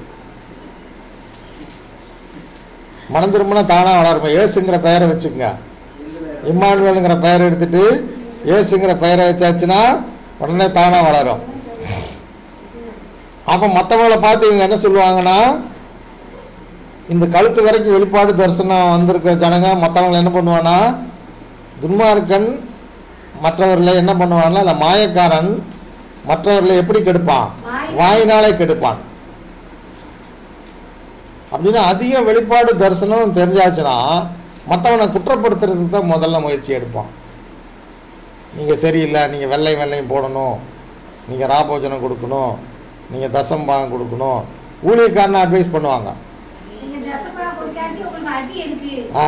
மனம் திரும்பினா தானாக வளருமா? ஏசுங்கிற பெயரை வச்சுக்கோங்க. இம்மானுவேலுங்கிற பெயரை எடுத்துட்டு ஏசுங்கிற பெயரை வச்சாச்சுன்னா உடனே தானாக வளரும். அப்போ மற்றவங்களை பார்த்து இவங்க என்ன சொல்லுவாங்கன்னா, இந்த கழுத்து வரைக்கும் வெளிப்பாடு தரிசனம் வந்திருக்க ஜனங்க மற்றவங்களை என்ன பண்ணுவானா, துன்மார்க்கன் மற்றவர்களை என்ன பண்ணுவான்னா, இல்லை மாயக்காரன் மற்றவர்களை எப்படி கெடுப்பான்? வாயினாலே கெடுப்பான். அப்படின்னா அதிக வெளிப்பாடு தரிசனம் தெரிஞ்சாச்சுன்னா மற்றவனை குற்றப்படுத்துறதுக்கு தான் முதல்ல முயற்சி எடுப்பான். நீங்கள் சரியில்லை, நீங்கள் வெள்ளை வெள்ளையும் போடணும், நீங்கள் ராபோஜனம் கொடுக்கணும், நீங்கள் தசம்பாகம் கொடுக்கணும், ஊழியக்காரனை அட்வைஸ் பண்ணுவாங்க. ஆ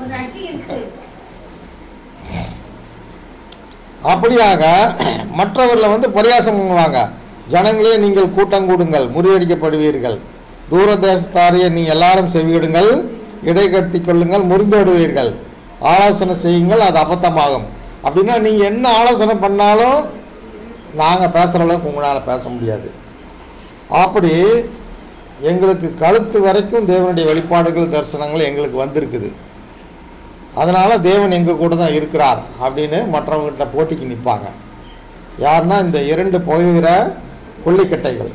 அப்படியாக மற்றவர்களை வந்து பரியாசம் பண்ணுவாங்க. ஜனங்களே நீங்கள் கூட்டம் கூடுங்கள், முறியடிக்கப்படுவீர்கள். தூர தேசத்தாரையே நீங்கள் எல்லாரும் செவியிடுங்கள், இடை கட்டி கொள்ளுங்கள், முறிந்தோடுவீர்கள். ஆலோசனை செய்யுங்கள், அது அபத்தமாகும். அப்படின்னா நீங்கள் என்ன ஆலோசனை பண்ணாலும் நாங்கள் பேசுகிற அளவுக்கு உங்களால் பேச முடியாது. அப்படி எங்களுக்கு கழுத்து வரைக்கும் தேவனுடைய வெளிப்பாடுகள் தரிசனங்கள் எங்களுக்கு வந்திருக்குது. அதனால் தேவன் எங்கள் கூட தான் இருக்கிறார் அப்படின்னு மற்றவங்ககிட்ட போட்டிக்கு நிற்பாங்க. யாருன்னா இந்த இரண்டு போகிற கொள்ளைக்கட்டைகள்.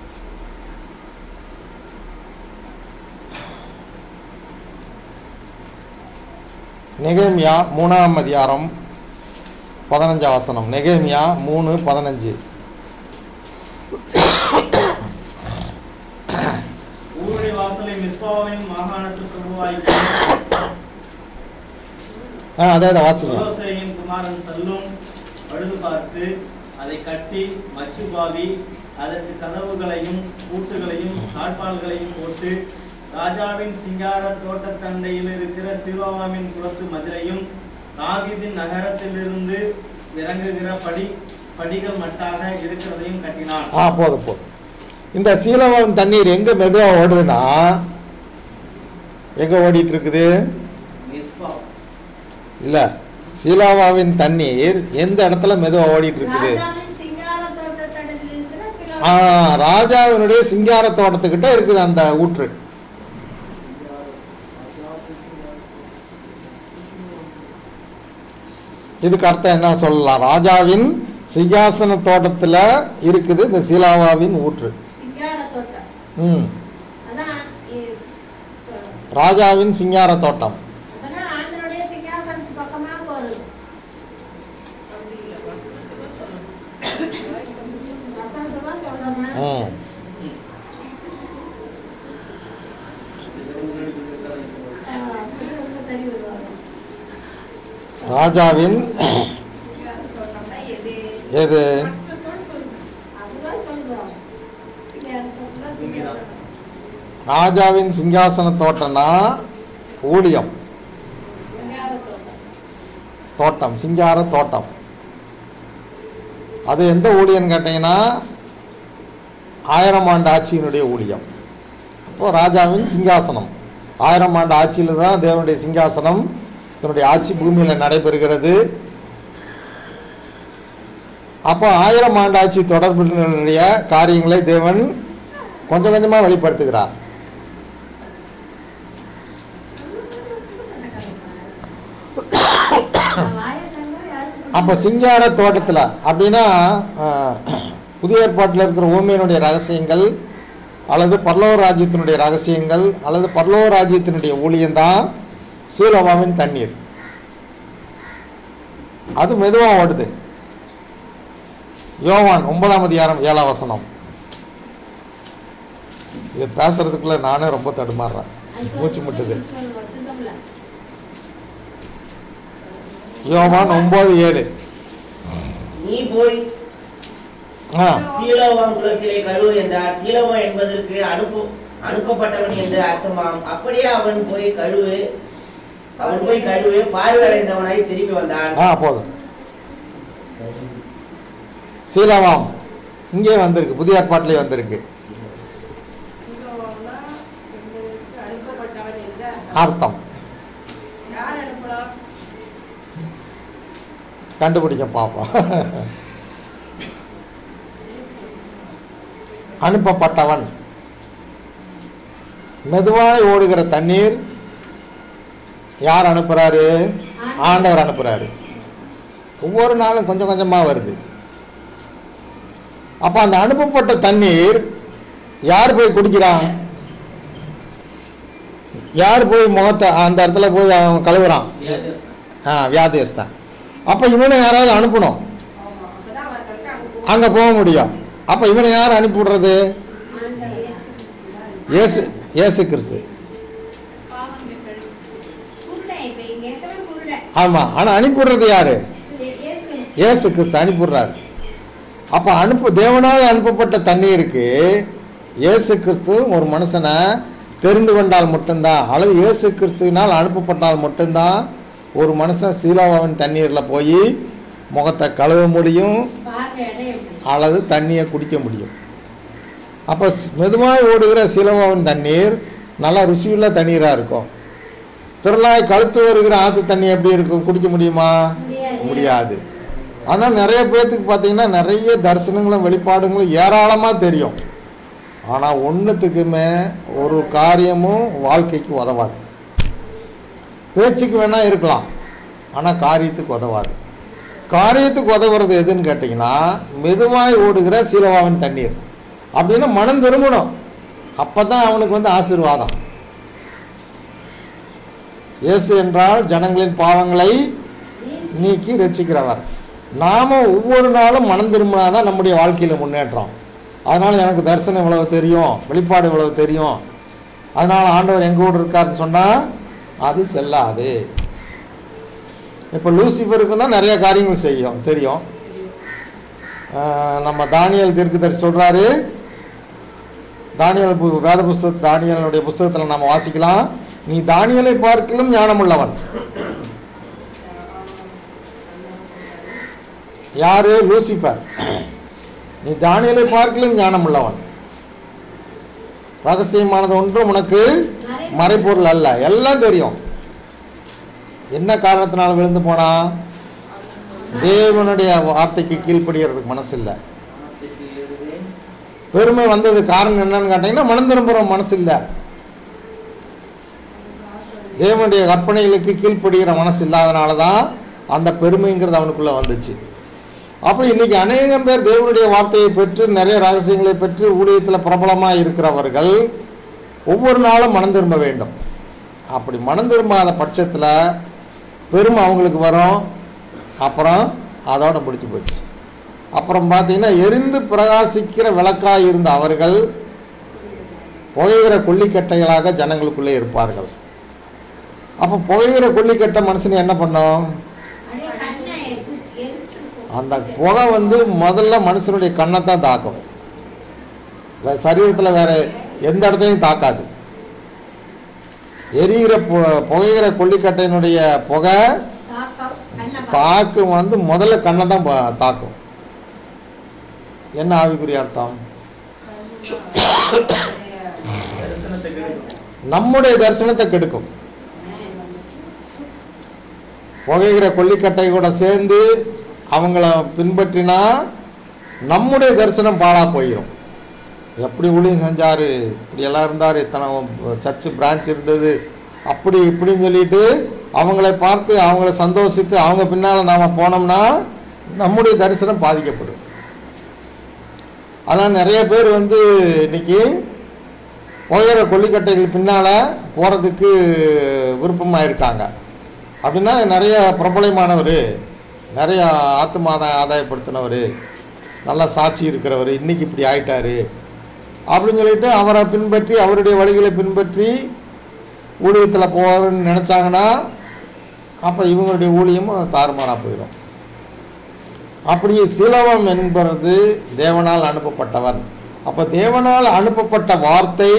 நெகேமியா மூணாம் அதிகாரம் பதினஞ்சாம் வசனம். நெகேமியா மூணு பதினஞ்சு. ஊருடைய வாசலை மிஸ்பாவின் மாகாணத்துக்கு பிரபுவாய் ஆ அதே தான் வாசிங்க. யோசேயின் குமாரன் சல்லும் பழுது பார்த்து அதை கட்டி மச்சுபாவி அதற்கு கதவுகளையும் பூட்டுகளையும் தாழ்பால்களையும் போட்டு ராஜாவின் சிங்கார தோட்டத்தண்டையில் இருக்கிற சிலோவாமின் குளத்து மதிலையும் தாவீதின் நகரத்திலிருந்து இறங்குகிற படி படிகள் மட்டாக இருக்கிறதையும் கட்டினான். ஆ போதும் போதும். இந்த சீலோவாவின் தண்ணீர் எங்கே மெதுவாக ஓடுதுன்னா, எங்கே ஓடிட்டு இருக்குது? இல்லை, சீலோவாவின் தண்ணீர் எந்த இடத்துல மெதுவாக ஓடிட்டு இருக்குது? ஆ ராஜாவினுடைய சிங்கார தோட்டத்துக்கிட்ட இருக்குது அந்த ஊற்று. இதுக்கு அர்த்தம் என்ன சொல்லலாம்? ராஜாவின் சிங்காசன தோட்டத்தில் இருக்குது இந்த சீலோவாவின் ஊற்று. ம் ராஜாவின் சிங்கார தோட்டம். ம் ராஜாவின் எது? அதுதான் சொல்றோம். சிங்காசனம். ராஜாவின் சிங்காசன தோட்டம்னா ஊழியம், தோட்டம், சிங்கார தோட்டம். அது எந்த ஊழியன்னு கேட்டிங்கன்னா ஆயிரம் ஆண்டு ஆட்சியினுடைய ஊழியம். அப்போது ராஜாவின் சிங்காசனம், ஆயிரம் ஆண்டு ஆட்சியில் தான் தேவனுடைய சிங்காசனம் தன்னுடைய ஆட்சி பூமியில் நடைபெறுகிறது. அப்போ ஆயிரம் ஆண்டு ஆட்சி தொடர்புடைய காரியங்களை தேவன் கொஞ்சம் கொஞ்சமாக வெளிப்படுத்துகிறார். அப்போ சிங்கார தோட்டத்தில் அப்படின்னா புதிய ஏற்பாட்டில் இருக்கிற ஊமையினுடைய ரகசியங்கள் அல்லது பரலோக ராஜ்யத்தினுடைய ரகசியங்கள் அல்லது பரலோக ராஜ்யத்தினுடைய ஊழியம்தான் சீலோவாவின் தண்ணீர். அது மெதுவாக ஓடுது. யோவான் ஒன்பதாம் அதிகாரம் ஏழாம் வசனம். இது பேசுறதுக்குள்ள நானே ரொம்ப தடுமாறுறேன், மூச்சு முட்டுது. யோவான் ஒன்பது ஏழு. நீ போய் ஆ சீலோவான் குலத்திலே கழுவு என்றார். சீலோவான் என்பதற்கு அனுப்பு அனுப்பப்பட்டவன் என்று அர்த்தமாம். அப்படியே அவன் போய் கழுவு அவன் போய் கழுவு பார்வையடைந்தவனாய் திரும்பி வந்தான். ஆ போதும். சீலோவாம் இங்கே வந்திருக்கு, புதிய ஏற்பாட்டிலே வந்திருக்கு. சீலோவாம்னா என்பதற்கு அனுப்பப்பட்டவன் என்ற அர்த்தம். யார் அனுப்பலாம்? கண்டுபிடிக்க பாப்பா. அனுப்பப்பட்டவன். மெதுவாய் ஓடுகிற தண்ணீர் யார் அனுப்புறாரு? ஆண்டவர் அனுப்புறாரு. ஒவ்வொரு நாளும் கொஞ்சம் கொஞ்சமாக வருது. அப்போ அந்த அனுப்பப்பட்ட தண்ணீர் யார் போய் குடிக்கிறான்? யார் போய் முகத்தை அந்த இடத்துல போய் அவன் கழுவுறான்? ஆ வியாதியஸ்தான். அப்போ இவனை யாராவது அனுப்பணும், ஆமா, அப்பதான் அவர் கரெக்டா அனுப்புவார். அங்கே போக முடியும். அப்போ இவனை யார் அனுப்பி விடுறது? இயேசு இயேசு கிறிஸ்து. பாவங்களை கழுவி குருடை, இப்ப இங்க இருக்கவன் குருடை. ஆமாம், ஆனால் அனுப்பி விடுறது யாரு? இயேசு இயேசு கிறிஸ்து அனுப்பி விடுறாரு. அப்போ அனுப்பு தேவனால் அனுப்பப்பட்ட தண்ணீருக்கு இயேசு கிறிஸ்து ஒரு மனுஷனை தெரிந்து கொண்டால் மட்டும்தான், அல்லது இயேசு கிறிஸ்துவினால் அனுப்பப்பட்டால் மட்டும்தான் ஒரு மனுஷன் சீலோவாவின் தண்ணீரில் போய் முகத்தை கழுவ முடியும் பார்வை அடைய முடியும். அல்லது தண்ணியை குடிக்க முடியும். அப்போ மெதுவாய் ஓடுகிற சீலோவாவின் தண்ணீர் நல்லா ருசியுள்ள தண்ணீராக இருக்கும். திரளாய் கழுத்து வருகிற ஆற்று தண்ணி எப்படி இருக்கும்? குடிக்க முடியுமா? முடியாது. ஆனால் நிறைய பேர்த்துக்கு பார்த்தீங்கன்னா நிறைய தரிசனங்களும் வெளிப்பாடுகளும் ஏராளமாக தெரியும். ஆனால் ஒன்றுத்துக்குமே ஒரு காரியமும் வாழ்க்கைக்கு உதவாது. பேச்சுக்கு வேணால் இருக்கலாம், ஆனால் காரியத்துக்கு உதவாது. காரியத்துக்கு உதவுறது எதுன்னு கேட்டிங்கன்னா மெதுவாய் ஓடுகிற சீலோவாவின் தண்ணீர். அப்படின்னா மனம் திரும்பணும், அப்போ தான் அவனுக்கு வந்து ஆசீர்வாதம். இயேசு என்றால் ஜனங்களின் பாவங்களை நீக்கி ரட்சிக்கிறவர். நாம் ஒவ்வொரு நாளும் மனம் திரும்பினாதான் நம்முடைய வாழ்க்கையில் முன்னேற்றம். அதனால் எனக்கு தரிசனம் இவ்வளவு தெரியும், வெளிப்பாடு இவ்வளவு தெரியும், அதனால் ஆண்டவர் எங்கள் கூட இருக்காருன்னு சொன்னால் அது செல்லாது. இப்போ லூசிஃபருக்கு தான் நிறைய காரியங்கள் செய்யும் தெரியும். நம்ம தானியல் தீர்க்கதரிசி சொல்கிறாரு, தானியல் பு- வேத புஸ்தக தானியலுடைய புஸ்தகத்தில் நம்ம வாசிக்கலாம், நீ தானியலை பார்க்கிலும் ஞானமுள்ளவன். யாரு? லூசிஃபர். நீ தானியலை பார்க்கிலும் ஞானமுள்ளவன், ரகசியமானது ஒன்றும் உனக்கு மறைப்பொருள் அல்ல, எல்லாம் தெரியும். என்ன காரணத்தினால் விழுந்து போனா? தேவனுடைய வார்த்தைக்கு கீழ்ப்படுகிறதுக்கு மனசு இல்லை. பெருமை வந்தது காரணம் என்னன்னு கேட்டீங்கன்னா மனம் திரும்புகிற மனசு இல்லை, தேவனுடைய கற்பனைகளுக்கு கீழ்ப்படுகிற மனசு இல்லாதனால தான் அந்த பெருமைங்கிறது அவனுக்குள்ளே வந்துச்சு. அப்படி இன்றைக்கி அநேகம் பேர் தேவனுடைய வார்த்தையை பெற்று நிறைய ரகசியங்களை பெற்று ஊழியத்தில் பிரபலமாக இருக்கிறவர்கள் ஒவ்வொரு நாளும் மனம் திரும்ப வேண்டும். அப்படி மனம் திரும்பாத பட்சத்தில் பெருமை அவங்களுக்கு வரும், அப்புறம் அதோட பிடிச்சி போச்சு. அப்புறம் பார்த்தீங்கன்னா எரிந்து பிரகாசிக்கிற விளக்காக இருந்த அவர்கள் புகைகிற கொல்லிக்கட்டைகளாக ஜனங்களுக்குள்ளே இருப்பார்கள். அப்போ புகைகிற கொல்லிக்கட்டை மனுஷனை என்ன பண்ணோம்? அப்படியே கண்ணை எரிச்சிருக்கும். அந்த புகை வந்து முதல்ல மனுஷனுடைய கண்ணை தான் தாக்கும், சரீரத்தில் வேற எந்த இடத்தையும் தாக்காது. எரிகிற பு புகைகிற கொல்லிக்கட்டையினுடைய புகை தாக்கம் கண்ணை தாக்கு வந்து முதல்ல கண்ணை தான் பா- தாக்கும். என்ன ஆவிக்குரிய அர்த்தம்? தரிசனத்தை கெடுக்கும். நம்முடைய தரிசனத்தை கெடுக்கும். புகைகிற கொல்லிக்கட்டை கூட சேர்ந்து அவங்கள பின்பற்றினா நம்முடைய தரிசனம் பாழா போயிடும். எப்படி ஊழியம் செஞ்சார், இப்படி எல்லாம் இருந்தார், இத்தனை சர்ச்சு பிரான்ச் இருந்தது, அப்படி இப்படின்னு சொல்லிட்டு அவங்களை பார்த்து அவங்கள சந்தோஷித்து அவங்க பின்னால் நாம் போனோம்னா நம்முடைய தரிசனம் பாதிக்கப்படும். அதனால் நிறைய பேர் வந்து இன்னைக்கு புகையிற கொல்லிக்கட்டைகள் பின்னால் போகிறதுக்கு விருப்பமாக இருக்காங்க. அப்படின்னா நிறைய பிரபலமானவர், நிறைய ஆத்மாத ஆதாயப்படுத்தினவர், நல்லா சாட்சி இருக்கிறவர், இன்றைக்கி இப்படி ஆயிட்டாரு அப்படின்னு சொல்லிட்டு அவரை பின்பற்றி அவருடைய வழிகளை பின்பற்றி ஊழியத்தில் போகிறன்னு நினச்சாங்கன்னா அப்போ இவங்களுடைய ஊழியமும் தாறுமாறாக போயிடும். அப்படி சிலவம் என்பது தேவனால் அனுப்பப்பட்டவன். அப்போ தேவனால் அனுப்பப்பட்ட வார்த்தை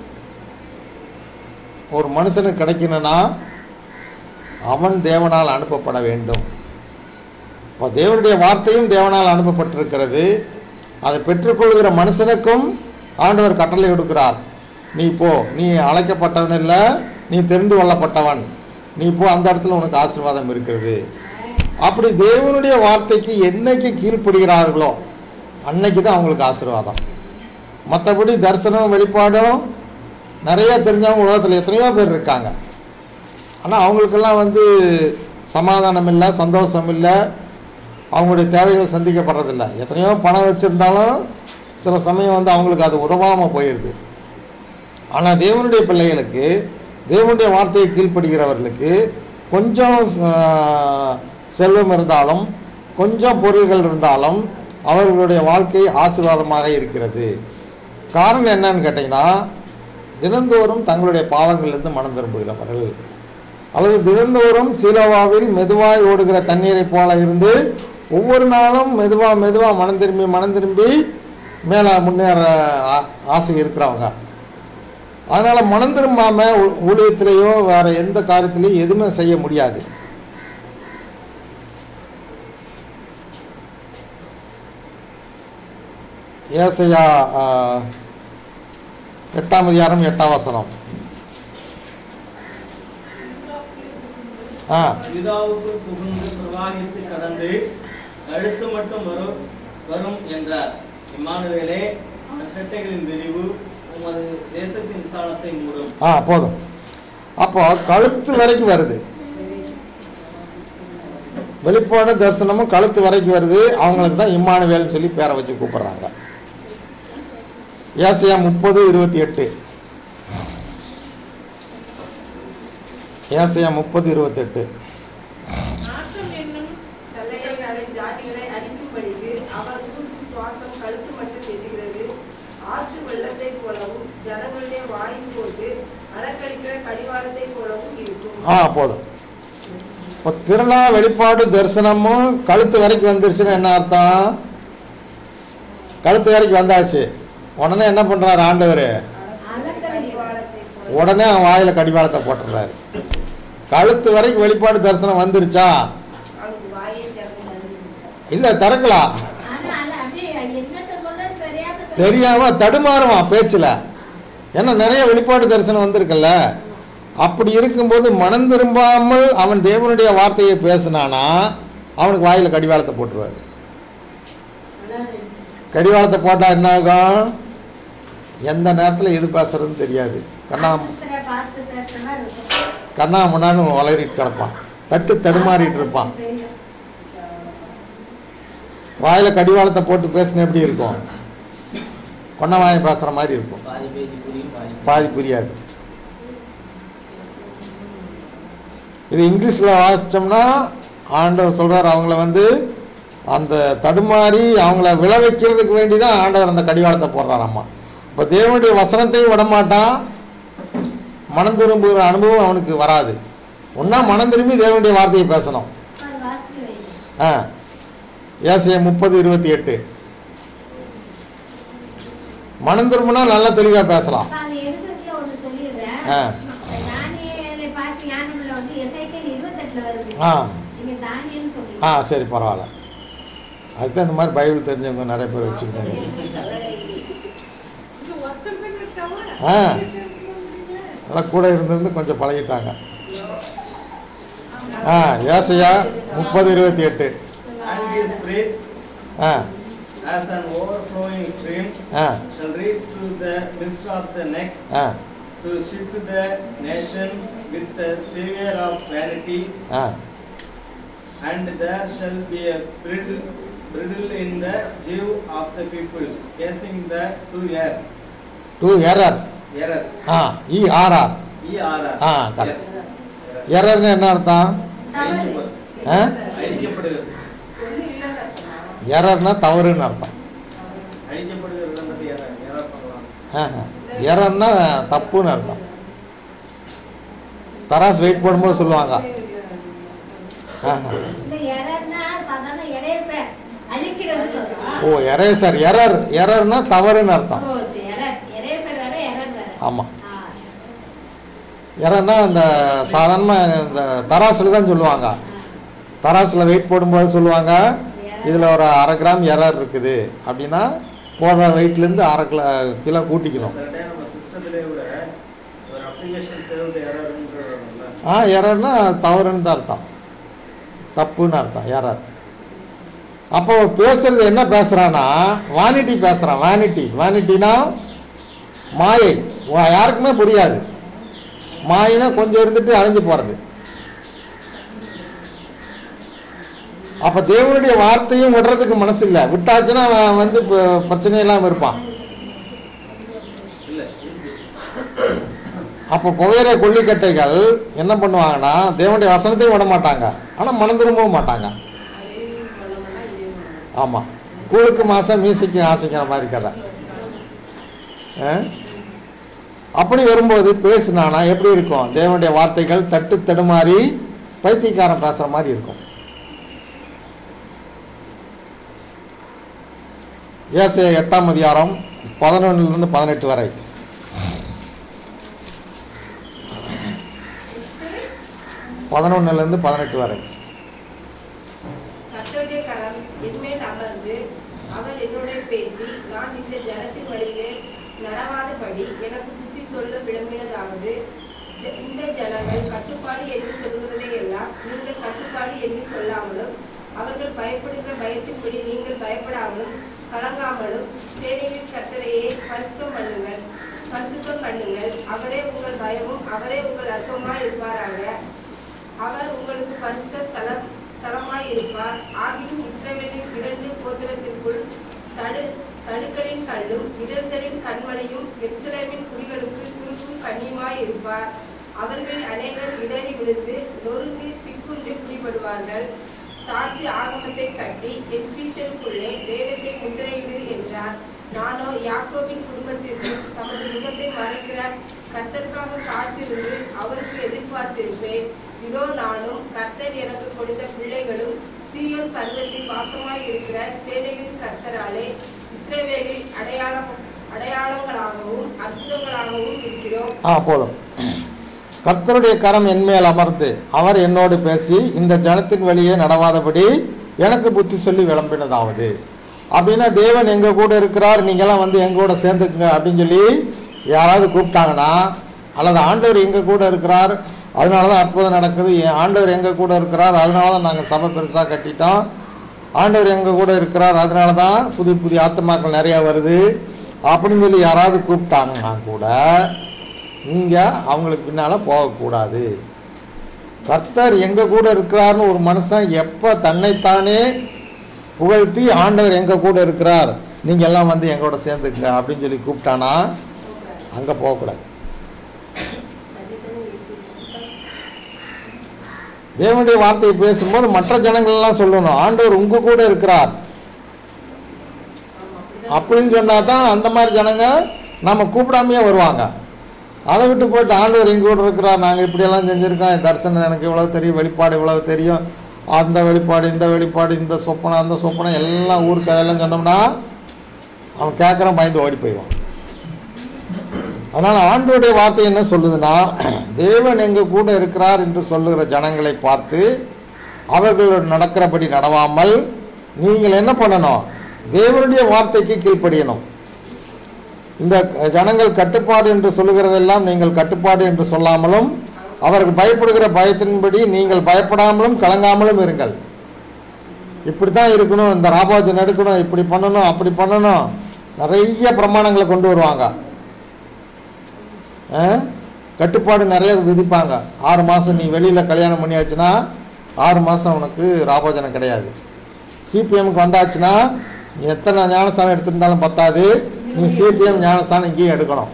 ஒரு மனுஷனுக்கு கிடைக்கணும்னா அவன் தேவனால் அனுப்பப்பட வேண்டும். இப்போ தேவனுடைய வார்த்தையும் தேவனால் அனுப்பப்பட்டிருக்கிறது. அதை பெற்றுக்கொள்கிற மனுஷனுக்கும் ஆண்டவர் கட்டளை கொடுக்கிறார், நீ போ, நீ அழைக்கப்பட்டவன் இல்லை, நீ தெரிந்து கொள்ளப்பட்டவன், நீ போ, அந்த இடத்துல உனக்கு ஆசீர்வாதம் இருக்கிறது. அப்படி தேவனுடைய வார்த்தைக்கு என்னைக்கு கீழ்ப்படுகிறார்களோ அன்னைக்கு தான் அவங்களுக்கு ஆசீர்வாதம். மற்றபடி தரிசனம் வெளிப்பாடும் நிறைய தெரிஞ்சவங்க உலகத்தில் எத்தனையோ பேர் இருக்காங்க. ஆனால் அவங்களுக்கெல்லாம் வந்து சமாதானம் இல்லை, சந்தோஷம் இல்லை, அவங்களுடைய தேவைகள் சந்திக்கப்படுறதில்லை. எத்தனையோ பணம் வச்சுருந்தாலும் சில சமயம் வந்து அவங்களுக்கு அது உதவாமல் போயிடுது. ஆனால் தேவனுடைய பிள்ளைகளுக்கு, தேவனுடைய வார்த்தையை கீழ்ப்படுகிறவர்களுக்கு கொஞ்சம் செல்வம் இருந்தாலும் கொஞ்சம் பொருள்கள் இருந்தாலும் அவர்களுடைய வாழ்க்கை ஆசீர்வாதமாக இருக்கிறது. காரணம் என்னன்னு கேட்டிங்கன்னா, தினந்தோறும் தங்களுடைய பாவங்களிலிருந்து மனம் திரும்புகிறவர்கள், அல்லது தினந்தோறும் சீலோவாவில் மெதுவாய் ஓடுகிற தண்ணீரை போல இருந்து ஒவ்வொரு நாளும் மெதுவாக மெதுவாக மனம் திரும்பி மனம் திரும்பி மேலே முன்னேற ஆசை இருக்கிறவங்க. அதனால் மனம் திரும்பாமல் ஊழியத்திலேயோ வேறு எந்த காரியத்திலையும் எதுவுமே செய்ய முடியாது. ஏசாயா எட்டாம் அதிகாரம் எட்டாம் வசனம். ஆ யூதாவுக்கு புகுந்து பிரவாகித்து கடந்து அடுத்து மட்டும் வரும் வரும் என்றார். இம்மானுவேலே, செட்டைகளின் விரிவு உமது தேசத்தின் விசாலத்தை மூடும். ஆ போதும். அப்போ கழுத்து வரைக்கும் வருது, வெளிப்பாடு தரிசனமும் கழுத்து வரைக்கும் வருது. அவங்களுக்கு தான் இம்மானுவேல்னு சொல்லி பேரை வச்சு கூப்பிடுறாங்க. ஏசாயா முப்பது இருபத்தி எட்டு. ஏசாயா முப்பது இருபத்தி எட்டு. நாட்டம் என்னும் சல்லைகளை ஜாதிகளை அறிக்கும்படிக்கு அவர் ஊருக்கு சுவாசம் கழுத்து மட்டும் எட்டுகிறது. ஆற்று வெள்ளத்தை போலவும் ஜனங்களுடைய வாயின் போட்டு அலக்கடிக்கிற கடிவாளத்தை போலவும் இருக்கும். ஆ போதும். இப்போ திருநா வெளிப்பாடு தரிசனமும் கழுத்து வரைக்கும் வந்துருச்சுன்னா என்ன அர்த்தம்? கழுத்து வரைக்கும் வந்தாச்சு. உடனே என்ன பண்ணுறாரு ஆண்டவர்? கடிவாளத்தை போல உடனே அவன் வாயில் கடிவாளத்தை போட்டுறாரு. கழுத்து வரைக்கும் வெளிப்பாடு தரிசனம் வந்துருச்சா? அவனுக்கு வாயை திறந்து இல்லை, திறக்கலாம். ஆனா அது அப்படியே என்னத்த சொல்றது தெரியாம தெரியாம தடுமாறுவான் பேச்சில். ஏன்னா நிறைய வெளிப்பாடு தரிசனம் வந்திருக்குல்ல. அப்படி இருக்கும்போது மனம் திரும்பாமல் அவன் தேவனுடைய வார்த்தையை பேசினானா அவனுக்கு வாயில் கடிவாளத்தை போட்டுருவார். கடிவாளத்தை போட்டால் என்ன ஆகும்? எந்த நேரத்தில் எது பேசுறதுன்னு தெரியாது. கண்ணா பாஸ்ட் பேசுற மாதிரி இருக்கும். கண்ணா முன்னான்னு வளரிட்டு கிடப்பான், தட்டு தடுமாறிட்டு இருப்பான். வாயில் கடிவாளத்தை போட்டு பேசின எப்படி இருக்கும்? கொன்ன வாயை பேசுகிற மாதிரி இருக்கும். பாதி பேச்சு புரியும், பாதி பாதி புரியாது. இது இங்கிலீஷில் வாசித்தோம்னா ஆண்டவர் சொல்கிறார், அவங்கள வந்து அந்த தடுமாறி அவங்கள விழ வைக்கிறதுக்கு வேண்டி தான் ஆண்டவர் அந்த கடிவாளத்தை போடுறாராம்மா. இப்போ தேவனுடைய வசனத்தையும் விடமாட்டான், மனம் திரும்புகிற அனுபவம் அவனுக்கு வராது. ஒன்றா மனம் திரும்பி தேவனுடைய வார்த்தையை பேசணும். அது வாசித்து வை. ஆ ஏசாயா முப்பது இருபத்தி எட்டு. மனம் திரும்பினா நல்லா தெளிவாக பேசலாம். அப்ப அது எழுபதுல ஒண்ணு சொல்லிடுறேன். ஆ தானியேலை பார்த்து ஞானமுள்ள வந்து எசேக்கியேல் இருபத்தெட்டுல வருது. ஆ நீங்க தானியேல்னு ஆ சொல்றீங்க. சரி பரவாயில்ல. அதுதான் இந்த மாதிரி பைபிள் தெரிஞ்சவங்க நிறைய பேர் வச்சுக்கிட்டாங்க. இது ஒருத்தர் தான் இருக்காவா? ஆ நல்லா கூட இருந்திருந்து கொஞ்சம் பழகிட்டாங்க. ஆ ஏசாயா முப்பது இருபத்தி எட்டு. And his breath ah as an overflowing stream ah shall reach to the midst of the neck, ah to shift the nation with the savior of vanity, ah and there shall be a bridle, bridle in the jew of the people, casing the to air. To error. Error. ஆ E R R. E R R. ஆ correct. எரர்னு என்ன அர்த்தம்? ஆ அழிக்கப்படுகிறது. எரர்னா தவறுன்னு அர்த்தம். அழிக்கப்படுகிறது வந்து error. error பண்ணலாம். ஆஹா. எரர்னா தப்புன்னு அர்த்தம். தராஸ் வெயிட் போடும்போது சொல்லுவாங்க. ஆஹா. இல்ல எரர்னா சாதாரண எரேசர் அழிக்கிறது. ஓ எரேசர். எரர் எரர்னா தவறுன்னு அர்த்தம். ஓ சரி எரர் எரேசர் வேற எரர் வேற. ஆமாம். ஆ எரர்னா இந்த சாதாரணமாக இந்த தராசில் தான் சொல்லுவாங்க. தராசில் வெயிட் போடும்போது சொல்லுவாங்க இதில் ஒரு அரை கிராம் எரர் இருக்குது அப்படின்னா போடுற வெயிட்லேருந்து அரை கிலோ கிலோ கூட்டிக்கணும். சில டைம் நம்ம சிஸ்டத்திலே கூட ஒரு அப்ளிகேஷன் சேவ்டு எரர்ன்றதுல ஆ எரர்னா தவறுன்னு தான் அர்த்தம், தப்புன்னு அர்த்தம் எரர். அப்போ பேசுறது என்ன பேசுகிறான்னா வானிட்டி பேசுகிறான். வானிட்டி வானிட்டினா மாயை. வா- யாருக்குமே புரியாது. மாயினா கொஞ்சம் இருந்துட்டு அழிஞ்சு போகிறது. அப்போ தேவனுடைய வார்த்தையும் விடுறதுக்கு மனசு இல்லை. விட்டாச்சுன்னா அவன் வந்து இப்போ பிரச்சனை இல்லாமல் இருப்பான். இல்ல அப்போ புகையிற கொல்லிக்கட்டைகள் என்ன பண்ணுவாங்கன்னா தேவனுடைய வசனத்தையும் விட மாட்டாங்க, ஆனால் மனம் திரும்பவும் மாட்டாங்க. ஆமாம், கூழுக்கு மாதம் மீசைக்கு ஆசைக்கிற மாதிரி கதை. ஆ? அப்படி வரும்போது பேசுனானா எப்படி இருக்கும்? தேவனுடைய வார்த்தைகள் தட்டு தடுமாறி பைத்தியக்காரன் பேசுகிற மாதிரி இருக்கும். ஏசாயா எட்டாம் அதிகாரம் பதினொன்னுலேருந்து பதினெட்டு வரை. பதினொன்னுலேருந்து பதினெட்டு வரை. கர்த்தருடைய கரம் என்மேல் அமர்ந்து அவர் என்னோட பேசி, நான் இந்த ஜனத்தின் வழியிலே நடவாதபடி எனக்கு புத்தி சொல்ல விளம்பினதாவது, ஜ- இந்த ஜனங்கள் கட்டுப்பாடு என்று சொல்லுகிறதை எல்லாம் நீங்கள் கட்டுப்பாடு என்று சொல்லாமலும், அவர்கள் பயப்படுகிற பயத்தின்படி நீங்கள் பயப்படாமலும் கலங்காமலும் சேனைகளின் கர்த்தரையே பரிசுத்தம் பண்ணுங்கள் பரிசுத்தம் பண்ணுங்கள். அவரே உங்கள் பயமும் அவரே உங்கள் அச்சமாய் இருப்பாராக. அவர் உங்களுக்கு பரிசுத்த ஸ்தலம் ஸ்தலமாய் இருப்பார். ஆகியும் இஸ்ரவேலின் இரண்டு கோத்திரத்திற்குள் தடு தடுக்களின் கல்லும் இடர்களின் கண்மலையும் எருசலேமின் குடிகளுக்கு சுருக்கும் கண்ணியுமாய் இருப்பார். அவர்கள் அநேகர் இடறி விழுந்து நொறுங்கி சிக்குண்டு பிடிபடுவார்கள். சாட்சி ஆகமத்தை கட்டி என் ஸ்ரீசருக்குள்ளே வேதத்தை முத்திரையிடு என்றார். நானோ யாக்கோபின் குடும்பத்திற்கு தமது முகத்தை மறைக்கிற கர்த்தருக்காக காத்திருந்து அவருக்கு எதிர்பார்த்திருப்பேன். இதோ நானும் கர்த்தர் எனக்கு கொடுத்த பிள்ளைகளும் சீயோன் பர்வத்தில் வாசமாய் இருக்கிற சேனையின் கர்த்தராலே இஸ்ரவேலில் அடையாளம் அடையாளங்களாகவும் அற்புதங்களாகவும் இருக்கிறோம். ஆ போதும். கர்த்தருடைய கரம் என்மேல் அமர்ந்து அவர் என்னோடு பேசி இந்த ஜனத்தின் வழியே நடவாதபடி எனக்கு புத்தி சொல்லி விளம்பினதாவது. அப்படின்னா தேவன் எங்கள் கூட இருக்கிறார், நீங்கள்லாம் வந்து எங்கள் கூட சேர்ந்துக்குங்க அப்படின்னு சொல்லி யாராவது கூப்பிட்டாங்கன்னா, அல்லது ஆண்டவர் எங்கள் கூட இருக்கிறார் அதனால தான் அற்புதம் நடக்குது, என் ஆண்டவர் எங்கள் கூட இருக்கிறார் அதனால தான் நாங்கள் சபை பெருசாக கட்டிட்டோம், ஆண்டவர் எங்கள் கூட இருக்கிறார் அதனால தான் புதிய புதிய ஆத்மாக்கள் நிறையா வருது அப்படின்னு சொல்லி யாராவது கூப்பிட்டாங்கன்னா கூட நீங்கள் அவங்களுக்கு பின்னால் போகக்கூடாது. கர்த்தர் எங்கள் கூட இருக்கிறார்னு ஒரு மனுஷன் எப்போ தன்னைத்தானே புகழ்த்தி ஆண்டவர் எங்கள் கூட இருக்கிறார் நீங்கள் எல்லாம் வந்து எங்களோட சேர்ந்துக்குங்க அப்படின்னு சொல்லி கூப்பிட்டானா அங்கே போகக்கூடாது. தேவனுடைய வார்த்தையை பேசும்போது மற்ற ஜனங்கள்லாம் சொல்லணும் ஆண்டவர் உங்கள் கூட இருக்கிறார் அப்படின்னு சொன்னால் தான் அந்த மாதிரி ஜனங்க நம்ம கூப்பிடாமையே வருவாங்க. அதை விட்டு போயிட்டு ஆண்டவர் எங்கள் கூட இருக்கிறார், நாங்கள் இப்படியெல்லாம் செஞ்சுருக்கோம், தரிசனம் எனக்கு இவ்வளோ தெரியும், வெளிப்பாடு இவ்வளோ தெரியும் அந்த வெளிப்பாடு இந்த வெளிப்பாடு இந்த சொப்பனை அந்த சொப்பனை எல்லாம் ஊருக்கு அதெல்லாம் சொன்னோம்னா அவன் கேட்குறான், பயந்து ஓடி போயிடுவான். அதனால் ஆண்டவருடைய வார்த்தை என்ன சொல்லுதுன்னா, தேவன் எங்கள் கூட இருக்கிறார் என்று சொல்லுகிற ஜனங்களை பார்த்து அவர்கள் நடக்கிறபடி நடவாமல் நீங்கள் என்ன பண்ணணும், தேவனுடைய வார்த்தைக்கு கீழ்ப்படியணும். இந்த ஜனங்கள் கட்டுப்பாடு என்று சொல்லுகிறதெல்லாம் நீங்கள் கட்டுப்பாடு என்று சொல்லாமலும் அவர்கள் பயப்படுகிற பயத்தின்படி நீங்கள் பயப்படாமலும் கலங்காமலும் இருங்கள். இப்படி தான் இருக்கணும், இந்த ராபாஜன் எடுக்கணும், இப்படி பண்ணணும் அப்படி பண்ணணும், நிறைய பிரமாணங்களை கொண்டு வருவாங்க. கட்டுப்பாடு நிறைய விதிப்பாங்க. ஆறு மாதம் நீ வெளியில் கல்யாணம் பண்ணியாச்சுன்னா ஆறு மாதம் உனக்கு ராபோஜனம் கிடையாது. சிபிஎம்க்கு வந்தாச்சுன்னா நீ எத்தனை ஞானஸ்தானம் எடுத்திருந்தாலும் பத்தாது, நீ சிபிஎம் ஞானஸ்தானம் இங்கேயும் எடுக்கணும்.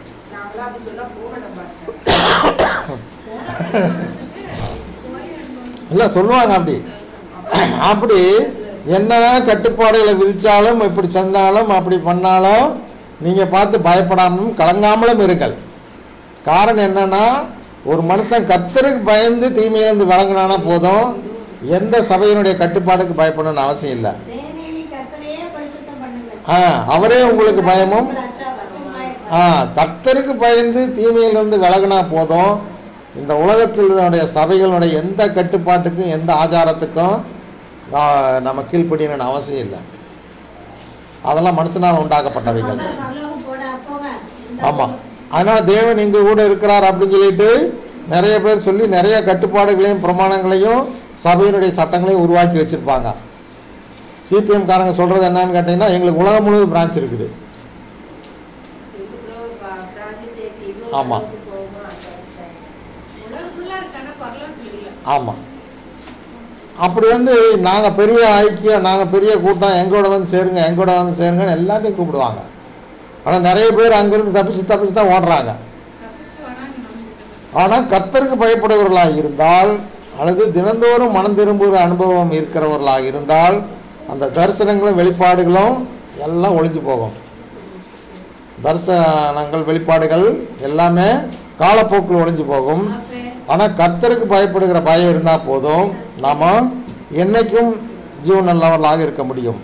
இல்லை சொல்லுவாங்க அப்படி. அப்படி என்னதான் கட்டுப்பாடுகளை விதித்தாலும் இப்படி சொன்னாலும் அப்படி பண்ணாலும் நீங்கள் பார்த்து பயப்படாமலும் கலங்காமலும் இருங்கள். காரணம் என்னன்னா, ஒரு மனுஷன் கர்த்தருக்கு பயந்து தீமையிலிருந்து விளங்கினானா போதும், எந்த சபையினுடைய கட்டுப்பாடுக்கு பயப்படணும்னு அவசியம் இல்லை. ஆ அவரே உங்களுக்கு பயமும் ஆ கர்த்தருக்கு பயந்து தீமையிலிருந்து விலகினா போதும், இந்த உலகத்தினுடைய சபைகளுடைய எந்த கட்டுப்பாட்டுக்கும் எந்த ஆச்சாரத்துக்கும் நம்ம கீழ்ப்படியணும்னு அவசியம் இல்லை. அதெல்லாம் மனுஷனால் உண்டாக்கப்பட்டவைகள். ஆமாம், அதனால் தேவன் எங்கள் கூட இருக்கிறார் அப்படின்னு சொல்லிட்டு நிறைய பேர் சொல்லி நிறைய கட்டுப்பாடுகளையும் பிரமாணங்களையும் சபையினுடைய சட்டங்களையும் உருவாக்கி வச்சுருப்பாங்க. சிபிஎம் காரங்க சொல்கிறது என்னன்னு கேட்டிங்கன்னா, எங்களுக்கு உலகம் முழுவதும் பிரான்ச் இருக்குது. ஆமாம் ஆமாம் அப்படி வந்து நாங்கள் பெரிய ஐக்கியம், நாங்கள் பெரிய கூட்டம், எங்கூட வந்து சேருங்க எங்கூட வந்து சேருங்கன்னு எல்லாத்தையும் கூப்பிடுவாங்க. ஆனால் நிறைய பேர் அங்கேருந்து தப்பிச்சு தப்பிச்சு தான் ஓடுறாங்க. ஆனால் கர்த்தருக்கு பயப்படுபவர்களாக இருந்தால் அல்லது தினந்தோறும் மனம் திரும்புகிற அனுபவம் இருக்கிறவர்களாக இருந்தால் அந்த தரிசனங்களும் வெளிப்பாடுகளும் எல்லாம் ஒழிஞ்சு போகும். தரிசனங்கள் வெளிப்பாடுகள் எல்லாமே காலப்போக்கில் ஒழிஞ்சு போகும். ஆனால் கர்த்தருக்கு பயப்படுகிற பயம் இருந்தால் போதும், நாம் என்றைக்கும் ஜீவன் நல்லவர்களாக இருக்க முடியும்.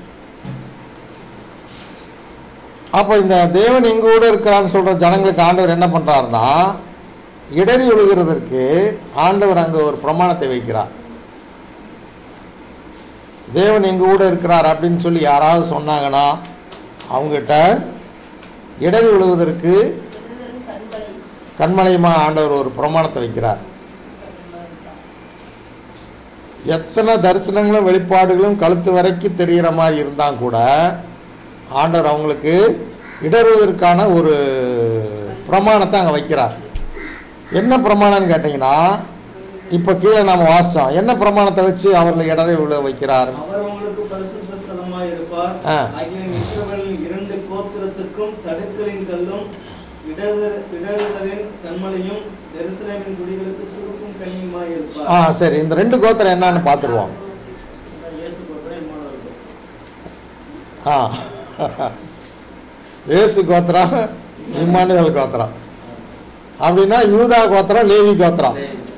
அப்போ இந்த தேவன் எங்கூட இருக்கிறான்னு சொல்கிற ஜனங்களுக்கு ஆண்டவர் என்ன பண்ணுறாருன்னா, இடறி விழுகிறதற்கு ஆண்டவர் அங்கே ஒரு பிரமாணத்தை வைக்கிறார். தேவன் எங்கள் கூட இருக்கிறார் அப்படின்னு சொல்லி யாராவது சொன்னாங்கன்னா அவங்ககிட்ட இடறி விழுவதற்கு கண்மலையுமா ஆண்டவர் ஒரு பிரமாணத்தை வைக்கிறார். எத்தனை தரிசனங்களும் வெளிப்பாடுகளும் கழுத்து வரைக்கும் தெரிகிற மாதிரி இருந்தால் கூட ஆண்டவர் அவங்களுக்கு இடறுவதற்கான ஒரு பிரமாணத்தை அங்கே வைக்கிறார். என்ன பிரமாணம்னு கேட்டிங்கன்னா, இப்போ கீழே நாம் வாசித்தோம், என்ன பிரமாணத்தை வச்சு அவர்களை இடரை விழ வைக்கிறார்? அவர் உங்களுக்கு பரிசுத்த ஸ்தலமாய் இருப்பார். ஆகிய இஸ்ரவேலின் இரண்டு கோத்திரத்துக்கும் தடுக்கலின் கல்லும் இடறுதலின் கண்மலையும் எருசலேமின் குடிகளுக்கு சுருக்கும் கனியுமாய் இருப்பார். ஆ சரி, இந்த ரெண்டு கோத்திரம் என்னன்னு பார்த்துருவோம். ஆ இயேசு கோத்திரம், இம்மானுவேல் கோத்திரம். அப்படின்னா யூதா கோத்திரம், லேவி கோத்திரம்.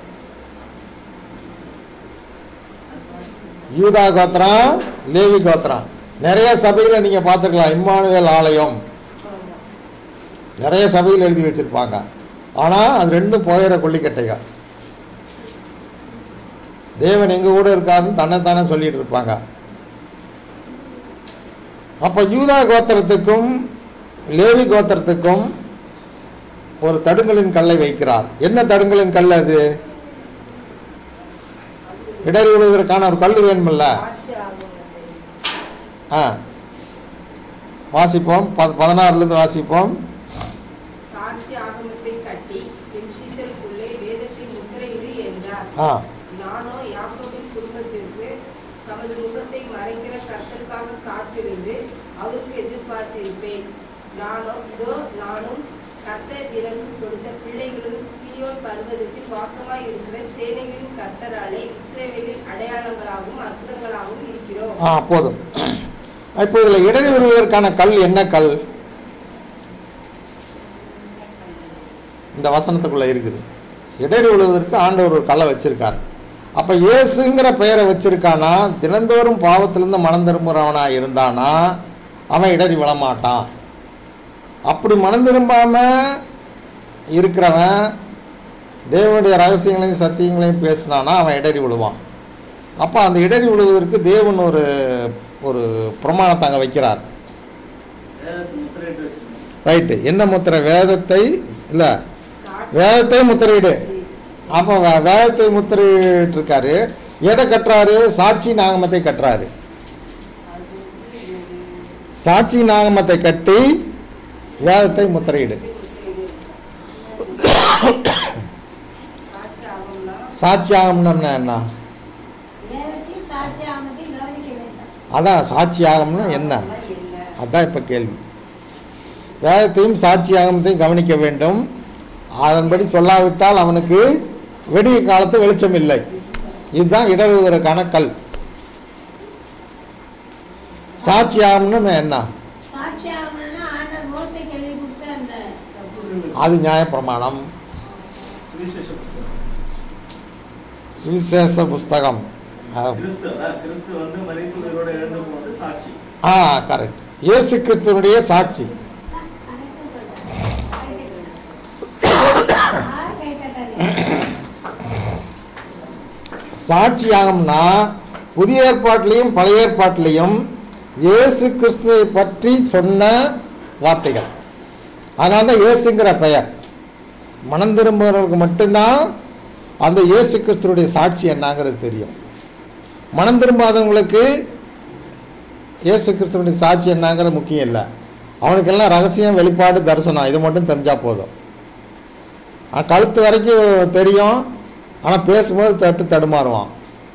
யூதா கோத்திரம், லேவி கோத்திரம். நிறைய சபையில் நீங்கள் பார்த்துருக்கலாம், இம்மானுவேல் ஆலயம் நிறைய சபையில் எழுதி வச்சுருப்பாங்க. ஆனால் அது ரெண்டும் போகிற கொல்லிக்கட்டைங்க. தேவன் எங்கள் கூட இருக்காருன்னு தன்னைத்தானே சொல்லிட்டு இருப்பாங்க. அப்போ யூதா கோத்திரத்துக்கும் லேவி கோத்திரத்துக்கும் ஒரு தடுங்கலின் கல்லை வைக்கிறார். என்ன தடுங்கலின் கல் அது? இடறி விழுவதற்கான ஒரு கல் வேணுமில்ல. ஆ வாசிப்போம், ப பதினாறுலேருந்து வாசிப்போம். சாட்சி ஆகமத்தை கட்டி என் சீஷருக்குள்ளே வேதத்தை முத்திரையிடு என்றார். ஆ நானோ யாக்கோபின் குடும்பத்திற்கு தமது முகத்தை மறைக்கிற கர்த்தருக்காக காத்திருந்து அவருக்கு எதிர்பார்த்திருப்பேன். நானோ இதோ நானும் கர்த்தர் எனக்கு கொடுத்த பிள்ளைகளும் சீயோன் பர்வதத்தில் வாசமாய் இருக்கிற சேனைகளின் கர்த்தராலே இஸ்ரவேலில் அடையாளங்களாகவும் அற்புதங்களாகவும் இருக்கிறோம். ஆ போதும். இப்போ இதில் இடறி வருவதற்கான கல் என்ன கல்? இந்த வசனத்துக்குள்ளே இருக்குது. இடறி விழுவதற்கு ஆண்டவர் ஒரு கல்லை வச்சிருக்கார். அப்போ இயேசுங்கிற பெயரை வச்சிருக்கானா, தினந்தோறும் பாவத்திலிருந்து மனம் திரும்புகிறவனா இருந்தானா அவன் இடறி விழமாட்டான். அப்படி மனம் திரும்பாமல் இருக்கிறவன் தேவனுடைய ரகசியங்களையும் சத்தியங்களையும் பேசினானா அவன் இடறி விழுவான். அப்போ அந்த இடறி விழுவதற்கு தேவன் ஒரு ஒரு பிரமாணத்தை அங்கே வைக்கிறார். ரைட்டு. என்ன முத்திரை? வேதத்தை இல்லை, வேதத்தை முத்திரையிடு. அப்போ வேதத்தை முத்திரையிட்டு இருக்காரு. எதை கட்டுறாரு? சாட்சி நாகமத்தை கட்டுறாரு. சாட்சி நாகமத்தை கட்டி வேதத்தை முத்திரையிடு. சாட்சி ஆகம்னா என்ன? அதான் சாட்சி ஆகம்னா என்ன? அதான் இப்போ கேள்வி. வேதத்தையும் சாட்சி ஆகமத்தையும் கவனிக்க வேண்டும். அதன்படி சொல்லாவிட்டால் அவனுக்கு வெடிய காலத்து வெளிச்சம் இல்லை. இதுதான் இடறுவதற்கான கல். சாட்சி ஆகம்னு என்ன? அது நியாயப்பிரமாணம், சுவிசேஷ புஸ்தகம். ஆ கரெக்ட். இயேசு கிறிஸ்துவனுடைய சாட்சி. சாட்சியாகம்னா புதிய ஏற்பாட்டிலையும் பழைய ஏற்பாட்டிலையும் இயேசு கிறிஸ்துவை பற்றி சொன்ன வார்த்தைகள். அதனால தான் இயேசுங்கிற பெயர். மனம் திரும்புகிறவர்களுக்கு மட்டும்தான் அந்த இயேசு கிறிஸ்துடைய சாட்சி என்னங்கிறது தெரியும். மனம் திரும்பாதவங்களுக்கு இயேசு கிறிஸ்துவனுடைய சாட்சி என்னங்கிறது முக்கியம் இல்லை. அவனுக்கெல்லாம் ரகசியம், வெளிப்பாடு, தரிசனம் இது மட்டும் தெரிஞ்சால் போதும். கழுத்து வரைக்கும் தெரியும், ஆனால் பேசும்போது தட்டு தடுமாறுவான்.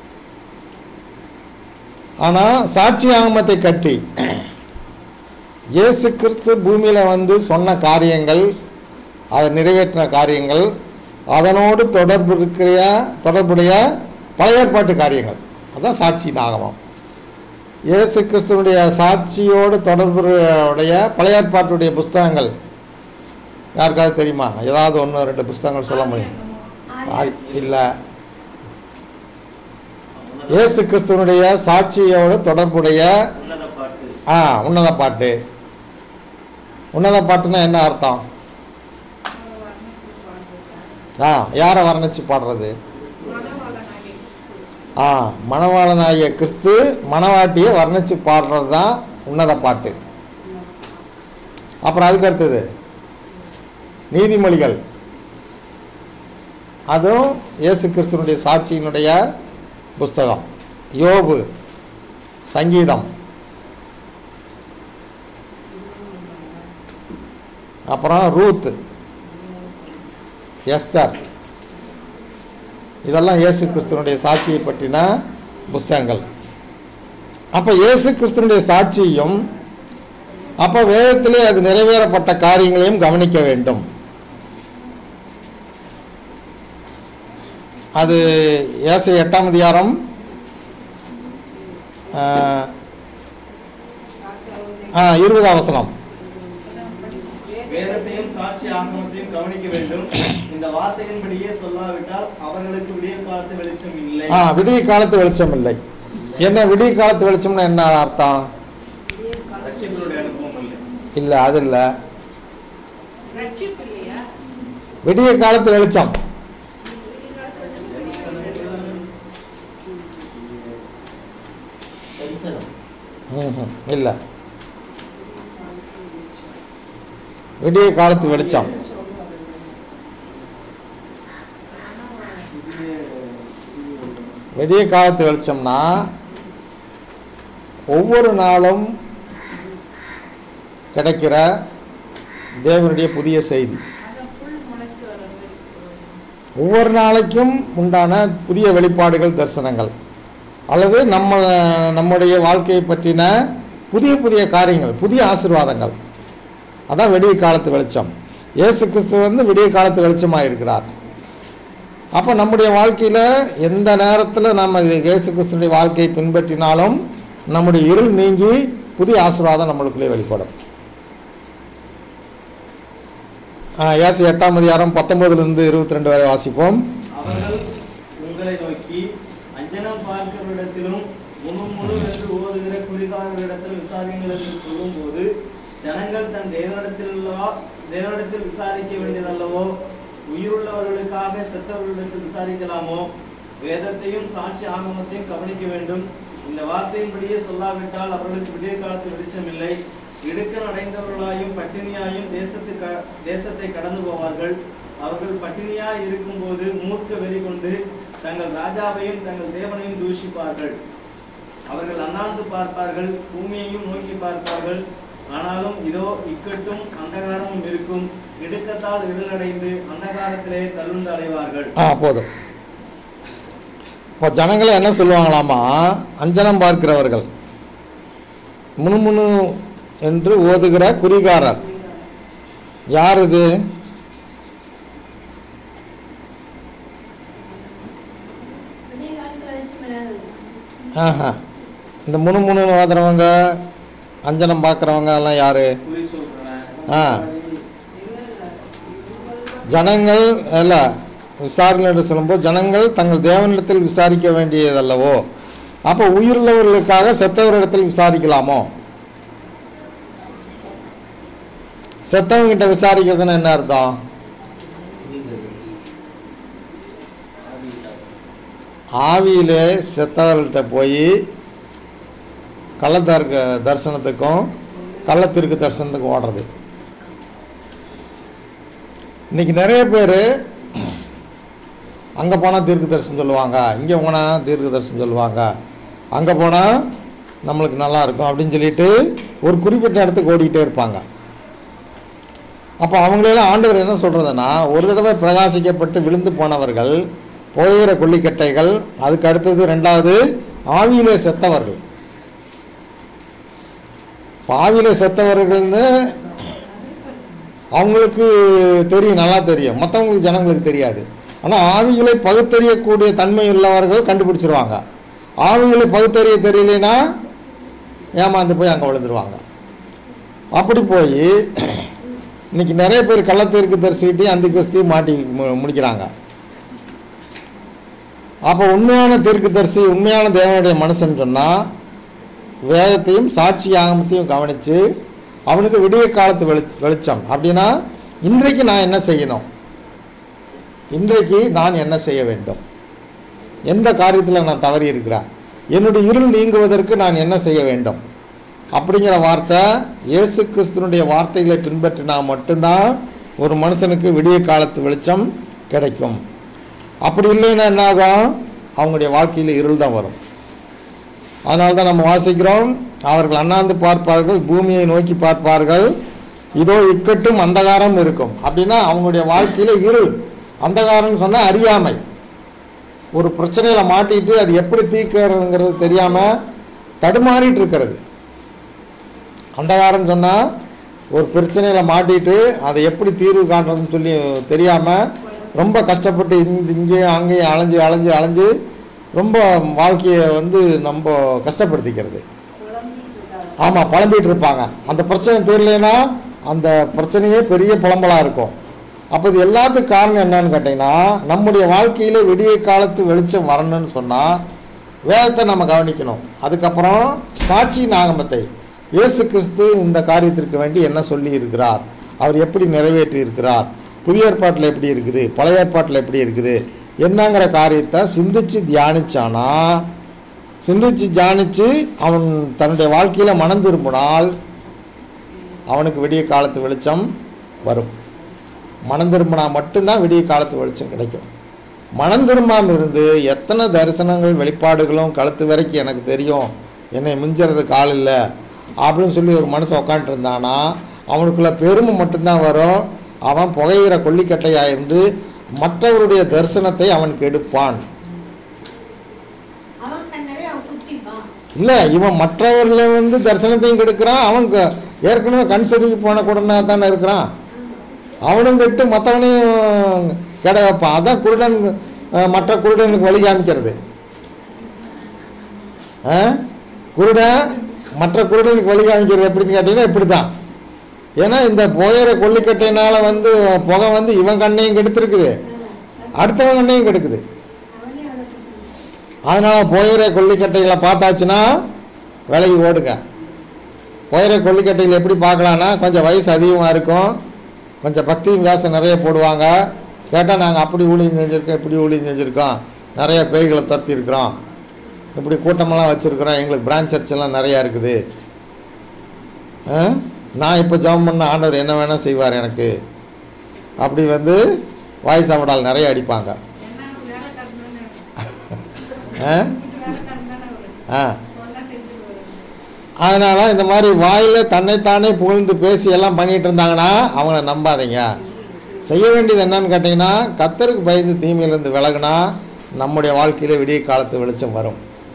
ஆனால் சாட்சி ஆகமத்தை கட்டி இயேசு கிறிஸ்து பூமியில் வந்து சொன்ன காரியங்கள், அதை நிறைவேற்றின காரியங்கள், அதனோடு தொடர்பு இருக்கிற தொடர்புடைய பழைய ஏற்பாட்டு காரியங்கள், அதுதான் சாட்சி ஆகமம். இயேசு கிறிஸ்துவனுடைய சாட்சியோடு தொடர்புடைய பழைய ஏற்பாட்டுடைய புஸ்தகங்கள் யாருக்காவது தெரியுமா? ஏதாவது ஒன்று ரெண்டு புஸ்தகங்கள் சொல்ல முடியும்? இல்லை. இயேசு கிறிஸ்துவனுடைய சாட்சியோடு தொடர்புடைய ஆ உன்னத பாட்டு. உன்னத பாட்டுன்னா என்ன அர்த்தம்? ஆ யாரை வர்ணிச்சு பாடுறது? ஆ மணவாளனாகிய கிறிஸ்து மணவாட்டியை வர்ணிச்சு பாடுறது தான் உன்னத பாட்டு. அப்புறம் அதுக்கு அடுத்தது நீதிமொழிகள், அதுவும் இயேசு கிறிஸ்துவனுடைய சாட்சியினுடைய புஸ்தகம். யோபு, சங்கீதம், அப்புறம் ரூத், எஸ்தர், இதெல்லாம் இயேசு கிறிஸ்துவனுடைய சாட்சியை பற்றின புஸ்தகங்கள். அப்போ இயேசு கிறிஸ்துவனுடைய சாட்சியும் அப்போ வேதத்திலே அது நிறைவேறப்பட்ட காரியங்களையும் கவனிக்க வேண்டும். அது ஏசை எட்டாம் அதிகாரம் இருபதாம் வசனம். வேதத்தையும் சாட்சி ஆகமத்தையும் கவனிக்க வேண்டும். இந்த வார்த்தையின்படியே சொல்லாவிட்டால் அவர்களுக்கு விடிய காலத்து வெளிச்சம் இல்லை. ஆ விடிய காலத்து வெளிச்சம் இல்லை. என்ன விடிய காலத்து வெளிச்சம்னா என்ன அர்த்தம்? இல்லை, அது இல்லை. விடிய காலத்து வெளிச்சம் இல்லை. விடிய காலத்து வெளிச்சம் விடிய காலத்து வெளிச்சம்னா ஒவ்வொரு நாளும் கிடைக்கிற தேவனுடைய புதிய செய்தி, ஒவ்வொரு நாளைக்கும் உண்டான புதிய வெளிப்பாடுகள், தரிசனங்கள், அல்லது நம்ம நம்முடைய வாழ்க்கையை பற்றின புதிய புதிய காரியங்கள், புதிய ஆசீர்வாதங்கள், அதான் விடிய காலத்து வெளிச்சம். இயேசு கிறிஸ்து வந்து விடிய காலத்து வெளிச்சமாக இருக்கிறார். அப்போ நம்முடைய வாழ்க்கையில் எந்த நேரத்தில் நம்ம இயேசு கிறிஸ்துடைய வாழ்க்கையை பின்பற்றினாலும் நம்முடைய இருள் நீங்கி புதிய ஆசீர்வாதம் நம்மளுக்குள்ளே வெளிப்படும். ஏசு எட்டாம் அதிகாரம் பத்தொன்பதுலேருந்து இருபத்தி ரெண்டு வரை வாசிப்போம். அவர்கள் உங்களை நோக்கி சத்தவரிடத்திலும் முழு முழு என்று ஓதுகிற குறிகாரரிடத்தில் விசாரிங்கள் என்று சொல்லும்போது ஜனங்கள் தன் தேவனிடத்திலல்லவா தேவனிடத்தில் விசாரிக்க வேண்டியதல்லவோ? உயிருள்ளவர்களுக்காக செத்தவர்களிடத்தில் விசாரிக்கலாமோ? வேதத்தையும் சாட்சி ஆகமத்தையும் கவனிக்க வேண்டும். இந்த வார்த்தையின்படியே சொல்லாவிட்டால் அவர்களுக்கு விடிய காலத்து வெளிச்சம் இல்லை. இடுக்கன் அடைந்தவர்களாயும் பட்டினியாயும் தேசத்து தேசத்தை கடந்து போவார்கள். அவர்கள் பட்டினியாய் இருக்கும் போது மூர்க்க வெறி கொண்டு தங்கள் ராஜாவையும் தங்கள் தேவனையும் தூஷிப்பார்கள். அவர்கள் அண்ணாந்து பார்ப்பார்கள், பூமியையும் நோக்கி பார்ப்பார்கள். ஆனாலும் இதோ இக்கட்டும் அந்தகாரமும் இருக்கும். இடுக்கத்தால் இருளடைந்து அந்தகாரத்திலே தள்ளுண்டு அடைவார்கள். ஆ போதும். இப்போ ஜனங்களை என்ன சொல்லுவாங்களாமா? அஞ்சனம் பார்க்கிறவர்கள், முணுமுணு என்று ஓதுகிற குறிகாரர். யார் இது? ஆஹா, இந்த முணுமுணு ஓதுறவங்க, அஞ்சனம் பார்க்குறவங்க எல்லாம் யாரு? குறி சொல்றேன். ஆ, ஜனங்கள் அல்ல விசாரணை என்று சொல்லும்போது ஜனங்கள் தங்கள் தேவனிடத்தில் விசாரிக்க வேண்டியதல்லவோ? அப்போ உயிருள்ளவர்களுக்காக செத்தவரிடத்தில் விசாரிக்கலாமோ? செத்தவங்கிட்ட விசாரிக்கிறதுன்னு என்ன அர்த்தம்? ஆவியிலே செத்தவர்கள்ட்ட போய் கள்ளத்தர்க்க தரிசனத்துக்கும் கள்ளத்திற்கு தரிசனத்துக்கும் ஓடுறது. இன்னைக்கு நிறைய பேர் அங்கே போனால் தீர்க்க தரிசனம் சொல்லுவாங்க, இங்கே போனால் தீர்க்க தரிசனம் சொல்லுவாங்க, அங்கே போனால் நம்மளுக்கு நல்லா இருக்கும் அப்படின்னு சொல்லிட்டு ஒரு குறிப்பிட்ட இடத்துக்கு ஓடிக்கிட்டே இருப்பாங்க. அப்போ அவங்களெல்லாம் ஆண்டவர் என்ன சொல்கிறதுன்னா, ஒரு தடவை பிரகாசிக்கப்பட்டு விழுந்து போனவர்கள், போகிற கொல்லிக்கட்டைகள், அதுக்கு அடுத்தது ரெண்டாவது ஆவியிலே செத்தவர்கள். ஆவியிலே செத்தவர்கள்னு அவங்களுக்கு தெரியும், நல்லா தெரியும், மற்றவங்களுக்கு ஜனங்களுக்கு தெரியாது. ஆனால் ஆவிகளை பகுத்தறியக்கூடிய தன்மை உள்ளவர்கள் கண்டுபிடிச்சிருவாங்க. ஆவிகளை பகுத்தறிய தெரியலைன்னா ஏமாந்து போய் அங்கே விழுந்துருவாங்க. அப்படி போய் இன்னைக்கு நிறைய பேர் கள்ளத்திற்கு தரிசிக்கிட்டு அந்த கிறிஸ்தையும் மாட்டி முடிக்கிறாங்க. அப்போ உண்மையான தீர்க்கதரிசி, உண்மையான தேவனுடைய மனுஷன் சொன்னால் வேதத்தையும் சாட்சி ஆகமத்தையும் கவனித்து அவனுக்கு விடிய காலத்து வெளி வெளிச்சம் அப்படின்னா இன்றைக்கு நான் என்ன செய்யணும், இன்றைக்கு நான் என்ன செய்ய வேண்டும், எந்த காரியத்தில் நான் தவறி இருக்கிறேன், என்னுடைய இருள் நீங்குவதற்கு நான் என்ன செய்ய வேண்டும் அப்படிங்கிற வார்த்தை இயேசு கிறிஸ்துனுடைய வார்த்தைகளை பின்பற்றினா மட்டும்தான் ஒரு மனுஷனுக்கு விடிய காலத்து வெளிச்சம் கிடைக்கும். அப்படி இல்லைன்னா என்ன ஆகும்? அவங்களுடைய வாழ்க்கையில் இருள் தான் வரும். அதனால தான் நம்ம வாசிக்கிறோம், அவர்கள் அண்ணாந்து பார்ப்பார்கள், பூமியை நோக்கி பார்ப்பார்கள், இதோ இக்கட்டும் அந்தகாரம் இருக்கும். அப்படின்னா அவங்களுடைய வாழ்க்கையில் இருள். அந்தகாரம்னு சொன்னால் அறியாமை. ஒரு பிரச்சனையில் மாட்டிட்டு அது எப்படி தீர்க்கிறதுங்கிறது தெரியாமல் தடுமாறிட்டு இருக்கிறது. அந்தகாரம் சொன்னால் ஒரு பிரச்சனையில் மாட்டிட்டு அதை எப்படி தீர்வு காண்றதுன்னு சொல்லி தெரியாமல் ரொம்ப கஷ்டப்பட்டு இந்த இங்கேயும் அங்கேயும் அலைஞ்சு அலைஞ்சு அலைஞ்சு ரொம்ப வாழ்க்கையை வந்து நம்ம கஷ்டப்படுத்திக்கிறது. ஆமாம், புலம்பிகிட்டு இருப்பாங்க. அந்த பிரச்சனை தெரியலனா அந்த பிரச்சனையே பெரிய புலம்பலாக இருக்கும். அப்போ இது எல்லாத்துக்கும் காரணம் என்னன்னு கேட்டிங்கன்னா, நம்முடைய வாழ்க்கையில் விடிய காலத்து வெளிச்சம் வரணும்னு சொன்னால் வேதத்தை நம்ம கவனிக்கணும். அதுக்கப்புறம் சாட்சியின் ஆகமத்தை, இயேசு கிறிஸ்து இந்த காரியத்திற்கு வேண்டி என்ன சொல்லி இருக்கிறார், அவர் எப்படி நிறைவேற்றி இருக்கிறார், புதிய ஏற்பாட்டில் எப்படி இருக்குது, பழைய ஏற்பாட்டில் எப்படி இருக்குது என்னங்கிற காரியத்தை சிந்தித்து தியானித்தானா, சிந்தித்து தியானித்து அவன் தன்னுடைய வாழ்க்கையில் மனம் திரும்பினால் அவனுக்கு விடிய காலத்து வெளிச்சம் வரும். மனம் திரும்பினா மட்டும்தான் விடிய காலத்து வெளிச்சம் கிடைக்கும். மனம் திரும்பாமல் இருந்து எத்தனை தரிசனங்கள் வெளிப்பாடுகளும் கழுத்து வரைக்கும் எனக்கு தெரியும், என்னை மிஞ்சுறதுக்கு ஆள் இல்லை அப்படின்னு சொல்லி ஒரு மனுஷன் உட்காந்துட்டு இருந்தானா அவனுக்குள்ள பெருமை மட்டும்தான் வரும். அவன் புகையிற கொல்லிக்கட்டையாக இருந்து மற்றவருடைய தரிசனத்தை அவன் கெடுப்பான். இல்லை, இவன் மற்றவர்களை வந்து தரிசனத்தையும் கெடுக்கிறான். அவன் ஏற்கனவே கன்சடிக்கு போன கூடனா தானே இருக்கிறான், அவனும் கெட்டு மற்றவனையும் கெட வைப்பான். அதான் குருடன் மற்ற குருடனுக்கு வழி காமிக்கிறது. குருடன் மற்ற குருடனுக்கு வழி காமிக்கிறது எப்படின்னு கேட்டீங்கன்னா இப்படி தான். ஏன்னா இந்த புகையிற கொல்லிக்கட்டையினால வந்து புகை வந்து இவன் கண்ணையும் கெடுத்துருக்குது, அடுத்தவன் கண்ணையும் கெடுக்குது. அதனால் போயிற கொல்லிக்கட்டைகளை பார்த்தாச்சுன்னா விலகி ஓடுங்க. போயிற கொல்லிக்கட்டைகள் எப்படி பார்க்கலான்னா, கொஞ்சம் வயசு அதிகமாக இருக்கும், கொஞ்சம் பக்தி விலாசம் நிறைய போடுவாங்க. கேட்டால் நாங்கள் அப்படி ஊழியம் செஞ்சுருக்கோம், இப்படி ஊழியம் செஞ்சுருக்கோம், நிறைய பேய்களை தத்தி இருக்கிறோம், இப்படி கூட்டமெல்லாம் வச்சுருக்குறோம், எங்களுக்கு பிரான்ச் சர்ச்செல்லாம் நிறையா இருக்குது, நான் இப்போ ஜெபம் பண்ண ஆண்டவர் என்ன வேணால் செய்வார் எனக்கு, அப்படி வந்து வாய் சாப்பிடால் நிறைய அடிப்பாங்க. ஆ அதனால் இந்த மாதிரி வாயில் தன்னைத்தானே புகழ்ந்து பேசி எல்லாம் பண்ணிகிட்டு இருந்தாங்கன்னா அவங்கள நம்பாதீங்க. செய்ய வேண்டியது என்னன்னு கேட்டிங்கன்னா, கர்த்தருக்கு பயந்து தீமையிலேருந்து விலகுனா நம்முடைய வாழ்க்கையில் விடிய காலத்து வெளிச்சம் வரும்.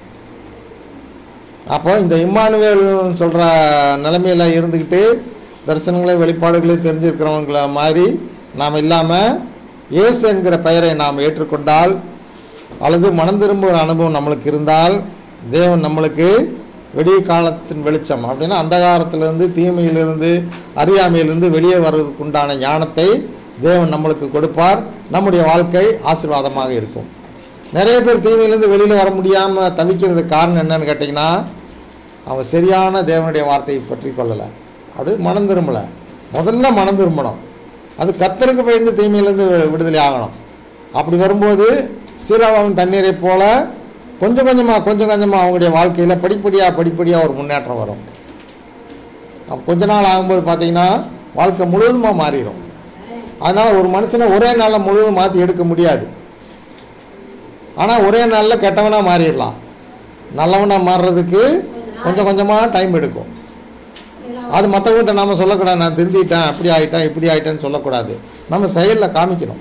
அப்போ இந்த இம்மானுவேல்னு சொல்கிற நிலைமையில் இருந்துக்கிட்டு தரிசனங்களை வெளிப்பாடுகளை தெரிஞ்சிருக்கிறவங்கள மாதிரி நாம் இல்லாமல் இயேசு என்கிற பெயரை நாம் ஏற்றுக்கொண்டால் அல்லது மனம் திரும்புகிற அனுபவம் நம்மளுக்கு இருந்தால் தேவன் நம்மளுக்கு விடிய காலத்தின் வெளிச்சம் அப்படின்னா அந்தகாரத்திலிருந்து தீமையிலிருந்து அறியாமையிலிருந்து வெளியே வர்றதுக்கு உண்டான ஞானத்தை தேவன் நம்மளுக்கு கொடுப்பார். நம்முடைய வாழ்க்கை ஆசீர்வாதமாக இருக்கும். நிறைய பேர் தீமையிலேருந்து வெளியில் வர முடியாமல் தவிக்கிறதுக்கு காரணம் என்னன்னு கேட்டிங்கன்னா, அவங்க சரியான தேவனுடைய வார்த்தையை பற்றி கொள்ளலை, அப்படி மனம் திரும்பலை. முதல்ல மனம் திரும்பணும், அது கர்த்தருக்கு பயந்து தீமையிலேருந்து விடுதலை ஆகணும். அப்படி வரும்போது சீராவின் தண்ணீரை போல கொஞ்சம் கொஞ்சமாக கொஞ்சம் கொஞ்சமாக அவங்களுடைய வாழ்க்கையில் படிப்படியாக படிப்படியாக ஒரு முன்னேற்றம் வரும். அப்போ கொஞ்ச நாள் ஆகும்போது பார்த்திங்கன்னா வாழ்க்கை முழுவதுமாக மாறிடும். அதனால் ஒரு மனுஷனை ஒரே நாளில் முழுவதும் மாற்றி எடுக்க முடியாது. ஆனால் ஒரே நாளில் கெட்டவனாக மாறிடலாம். நல்லவனாக மாறுறதுக்கு கொஞ்சம் கொஞ்சமாக டைம் எடுக்கும். அது மற்றவங்கள்ட்ட நாம் சொல்லக்கூடாது, நான் திருந்திட்டேன், அப்படி ஆகிட்டேன் இப்படி ஆகிட்டேன்னு சொல்லக்கூடாது. நம்ம செயலில் காமிக்கணும்.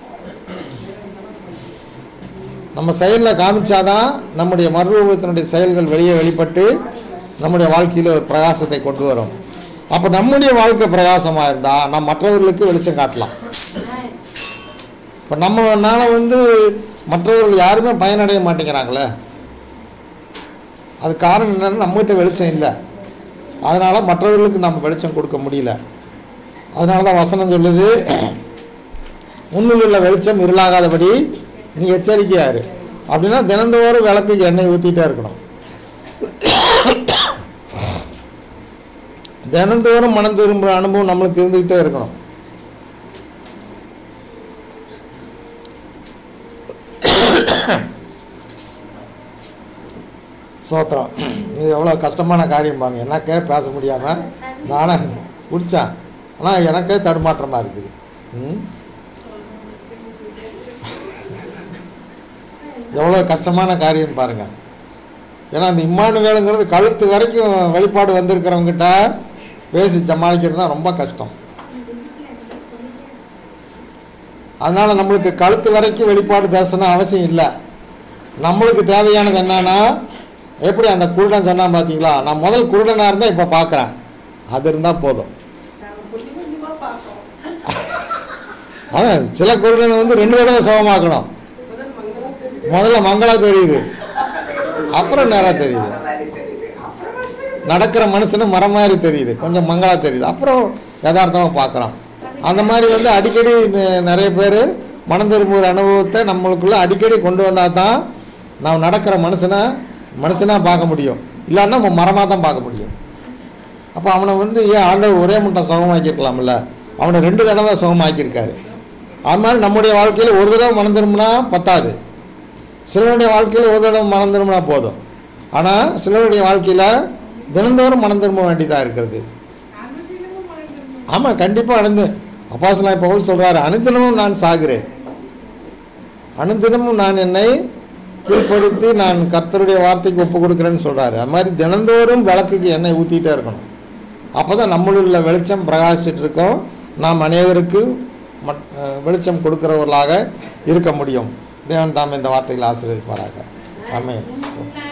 நம்ம செயலில் காமிச்சாதான் நம்முடைய மறுரூபத்தினுடைய செயல்கள் வெளியே வெளிப்பட்டு நம்முடைய வாழ்க்கையில் ஒரு பிரகாசத்தை கொண்டு வரும். அப்போ நம்முடைய வாழ்க்கை பிரகாசமாக இருந்தால் நம்ம மற்றவர்களுக்கு வெளிச்சம் காட்டலாம். இப்போ நம்மனால வந்து மற்றவர்கள் யாருமே பயனடைய மாட்டேங்கிறாங்களே, அது காரணம் என்னென்னா நம்மகிட்ட வெளிச்சம் இல்லை. அதனால் மற்றவர்களுக்கு நம்ம வெளிச்சம் கொடுக்க முடியல. அதனால தான் வசனம் சொல்லுது, உன்னில் உள்ள வெளிச்சம் இருளாகாதபடி நீ எச்சரிக்கையாரு. அப்படின்னா தினந்தோறும் விளக்குக்கு எண்ணெய் ஊற்றிட்டே இருக்கணும். தினந்தோறும் மனம் திரும்புகிற அனுபவம் நம்மளுக்கு இருந்துக்கிட்டே இருக்கணும். சோத்திரம். இது எவ்வளோ கஷ்டமான காரியம் பாருங்க. எனக்கே பேச முடியாமல் நானே குடித்தேன், ஆனால் எனக்கே தடுமாற்றமாக இருக்குது. ம் எவ்வளோ கஷ்டமான காரியம் பாருங்கள். ஏன்னா அந்த இம்மானுவேலுங்கிறது கழுத்து வரைக்கும் வெளிப்பாடு வந்திருக்கிறவங்ககிட்ட பேசி சமாளிக்கிறது தான் ரொம்ப கஷ்டம். அதனால் நம்மளுக்கு கழுத்து வரைக்கும் வெளிப்பாடு தரிசனம் அவசியம் இல்லை. நம்மளுக்கு தேவையானது என்னன்னா, எப்படி அந்த குருடன் சொன்னால் பார்த்தீங்களா, நான் முதல் குருடனாக இருந்தால் இப்போ பார்க்குறேன், அது இருந்தால் போதும். அதான் சில குருடனை வந்து ரெண்டு தடவை சுகமாக்கணும். முதல்ல மங்களா தெரியுது, அப்புறம் நேரம் தெரியுது. நடக்கிற மனுஷனு மரம் மாதிரி தெரியுது, கொஞ்சம் மங்களா தெரியுது, அப்புறம் யதார்த்தமாக பார்க்குறோம். அந்த மாதிரி வந்து அடிக்கடி நிறைய பேர் மனம் திரும்புகிற அனுபவத்தை நம்மளுக்குள்ளே அடிக்கடி கொண்டு வந்தால் தான் நாம் நடக்கிற மனுஷனை மனுஷனாக பார்க்க முடியும். இல்லைன்னா நம்ம மரமாக தான் பார்க்க முடியும். அப்போ அவனை வந்து ஏன் ஆண்டவர் ஒரே மட்டும் சுகமாக்கியிருக்கலாம்ல, அவனை ரெண்டு தடவை சுகமாக்கியிருக்காரு. அது மாதிரி நம்முடைய வாழ்க்கையில் ஒரு தடவை மனம் திரும்பினா பத்தாது. சிலருடைய வாழ்க்கையில் ஒரு தடவை மனம் திரும்பினா போதும். ஆனால் சிலருடைய வாழ்க்கையில் தினந்தோறும் மனம் திரும்ப வேண்டியதாக இருக்கிறது. ஆமாம், கண்டிப்பாக அணுந்து அப்போஸ்தலனாகிய பவுல் சொல்கிறாரு, அனுதினமும் நான் சாகிறேன், அனுதினமும் நான் என்னை கீழ்ப்படுத்தி நான் கர்த்தருடைய வார்த்தைக்கு ஒப்பு கொடுக்குறேன்னு சொல்கிறாரு. அது மாதிரி தினந்தோறும் விளக்குக்கு எண்ணெய் ஊற்றிட்டே இருக்கணும். அப்போ தான் நம்மளுள்ள வெளிச்சம் பிரகாசிச்சுட்டு இருக்கோம். நாம் அனைவருக்கு வெளிச்சம் கொடுக்குறவர்களாக இருக்க முடியும். தேவன் தாம் இந்த வார்த்தைகளை ஆசீர்வதிப்பாராக. ஆமென்.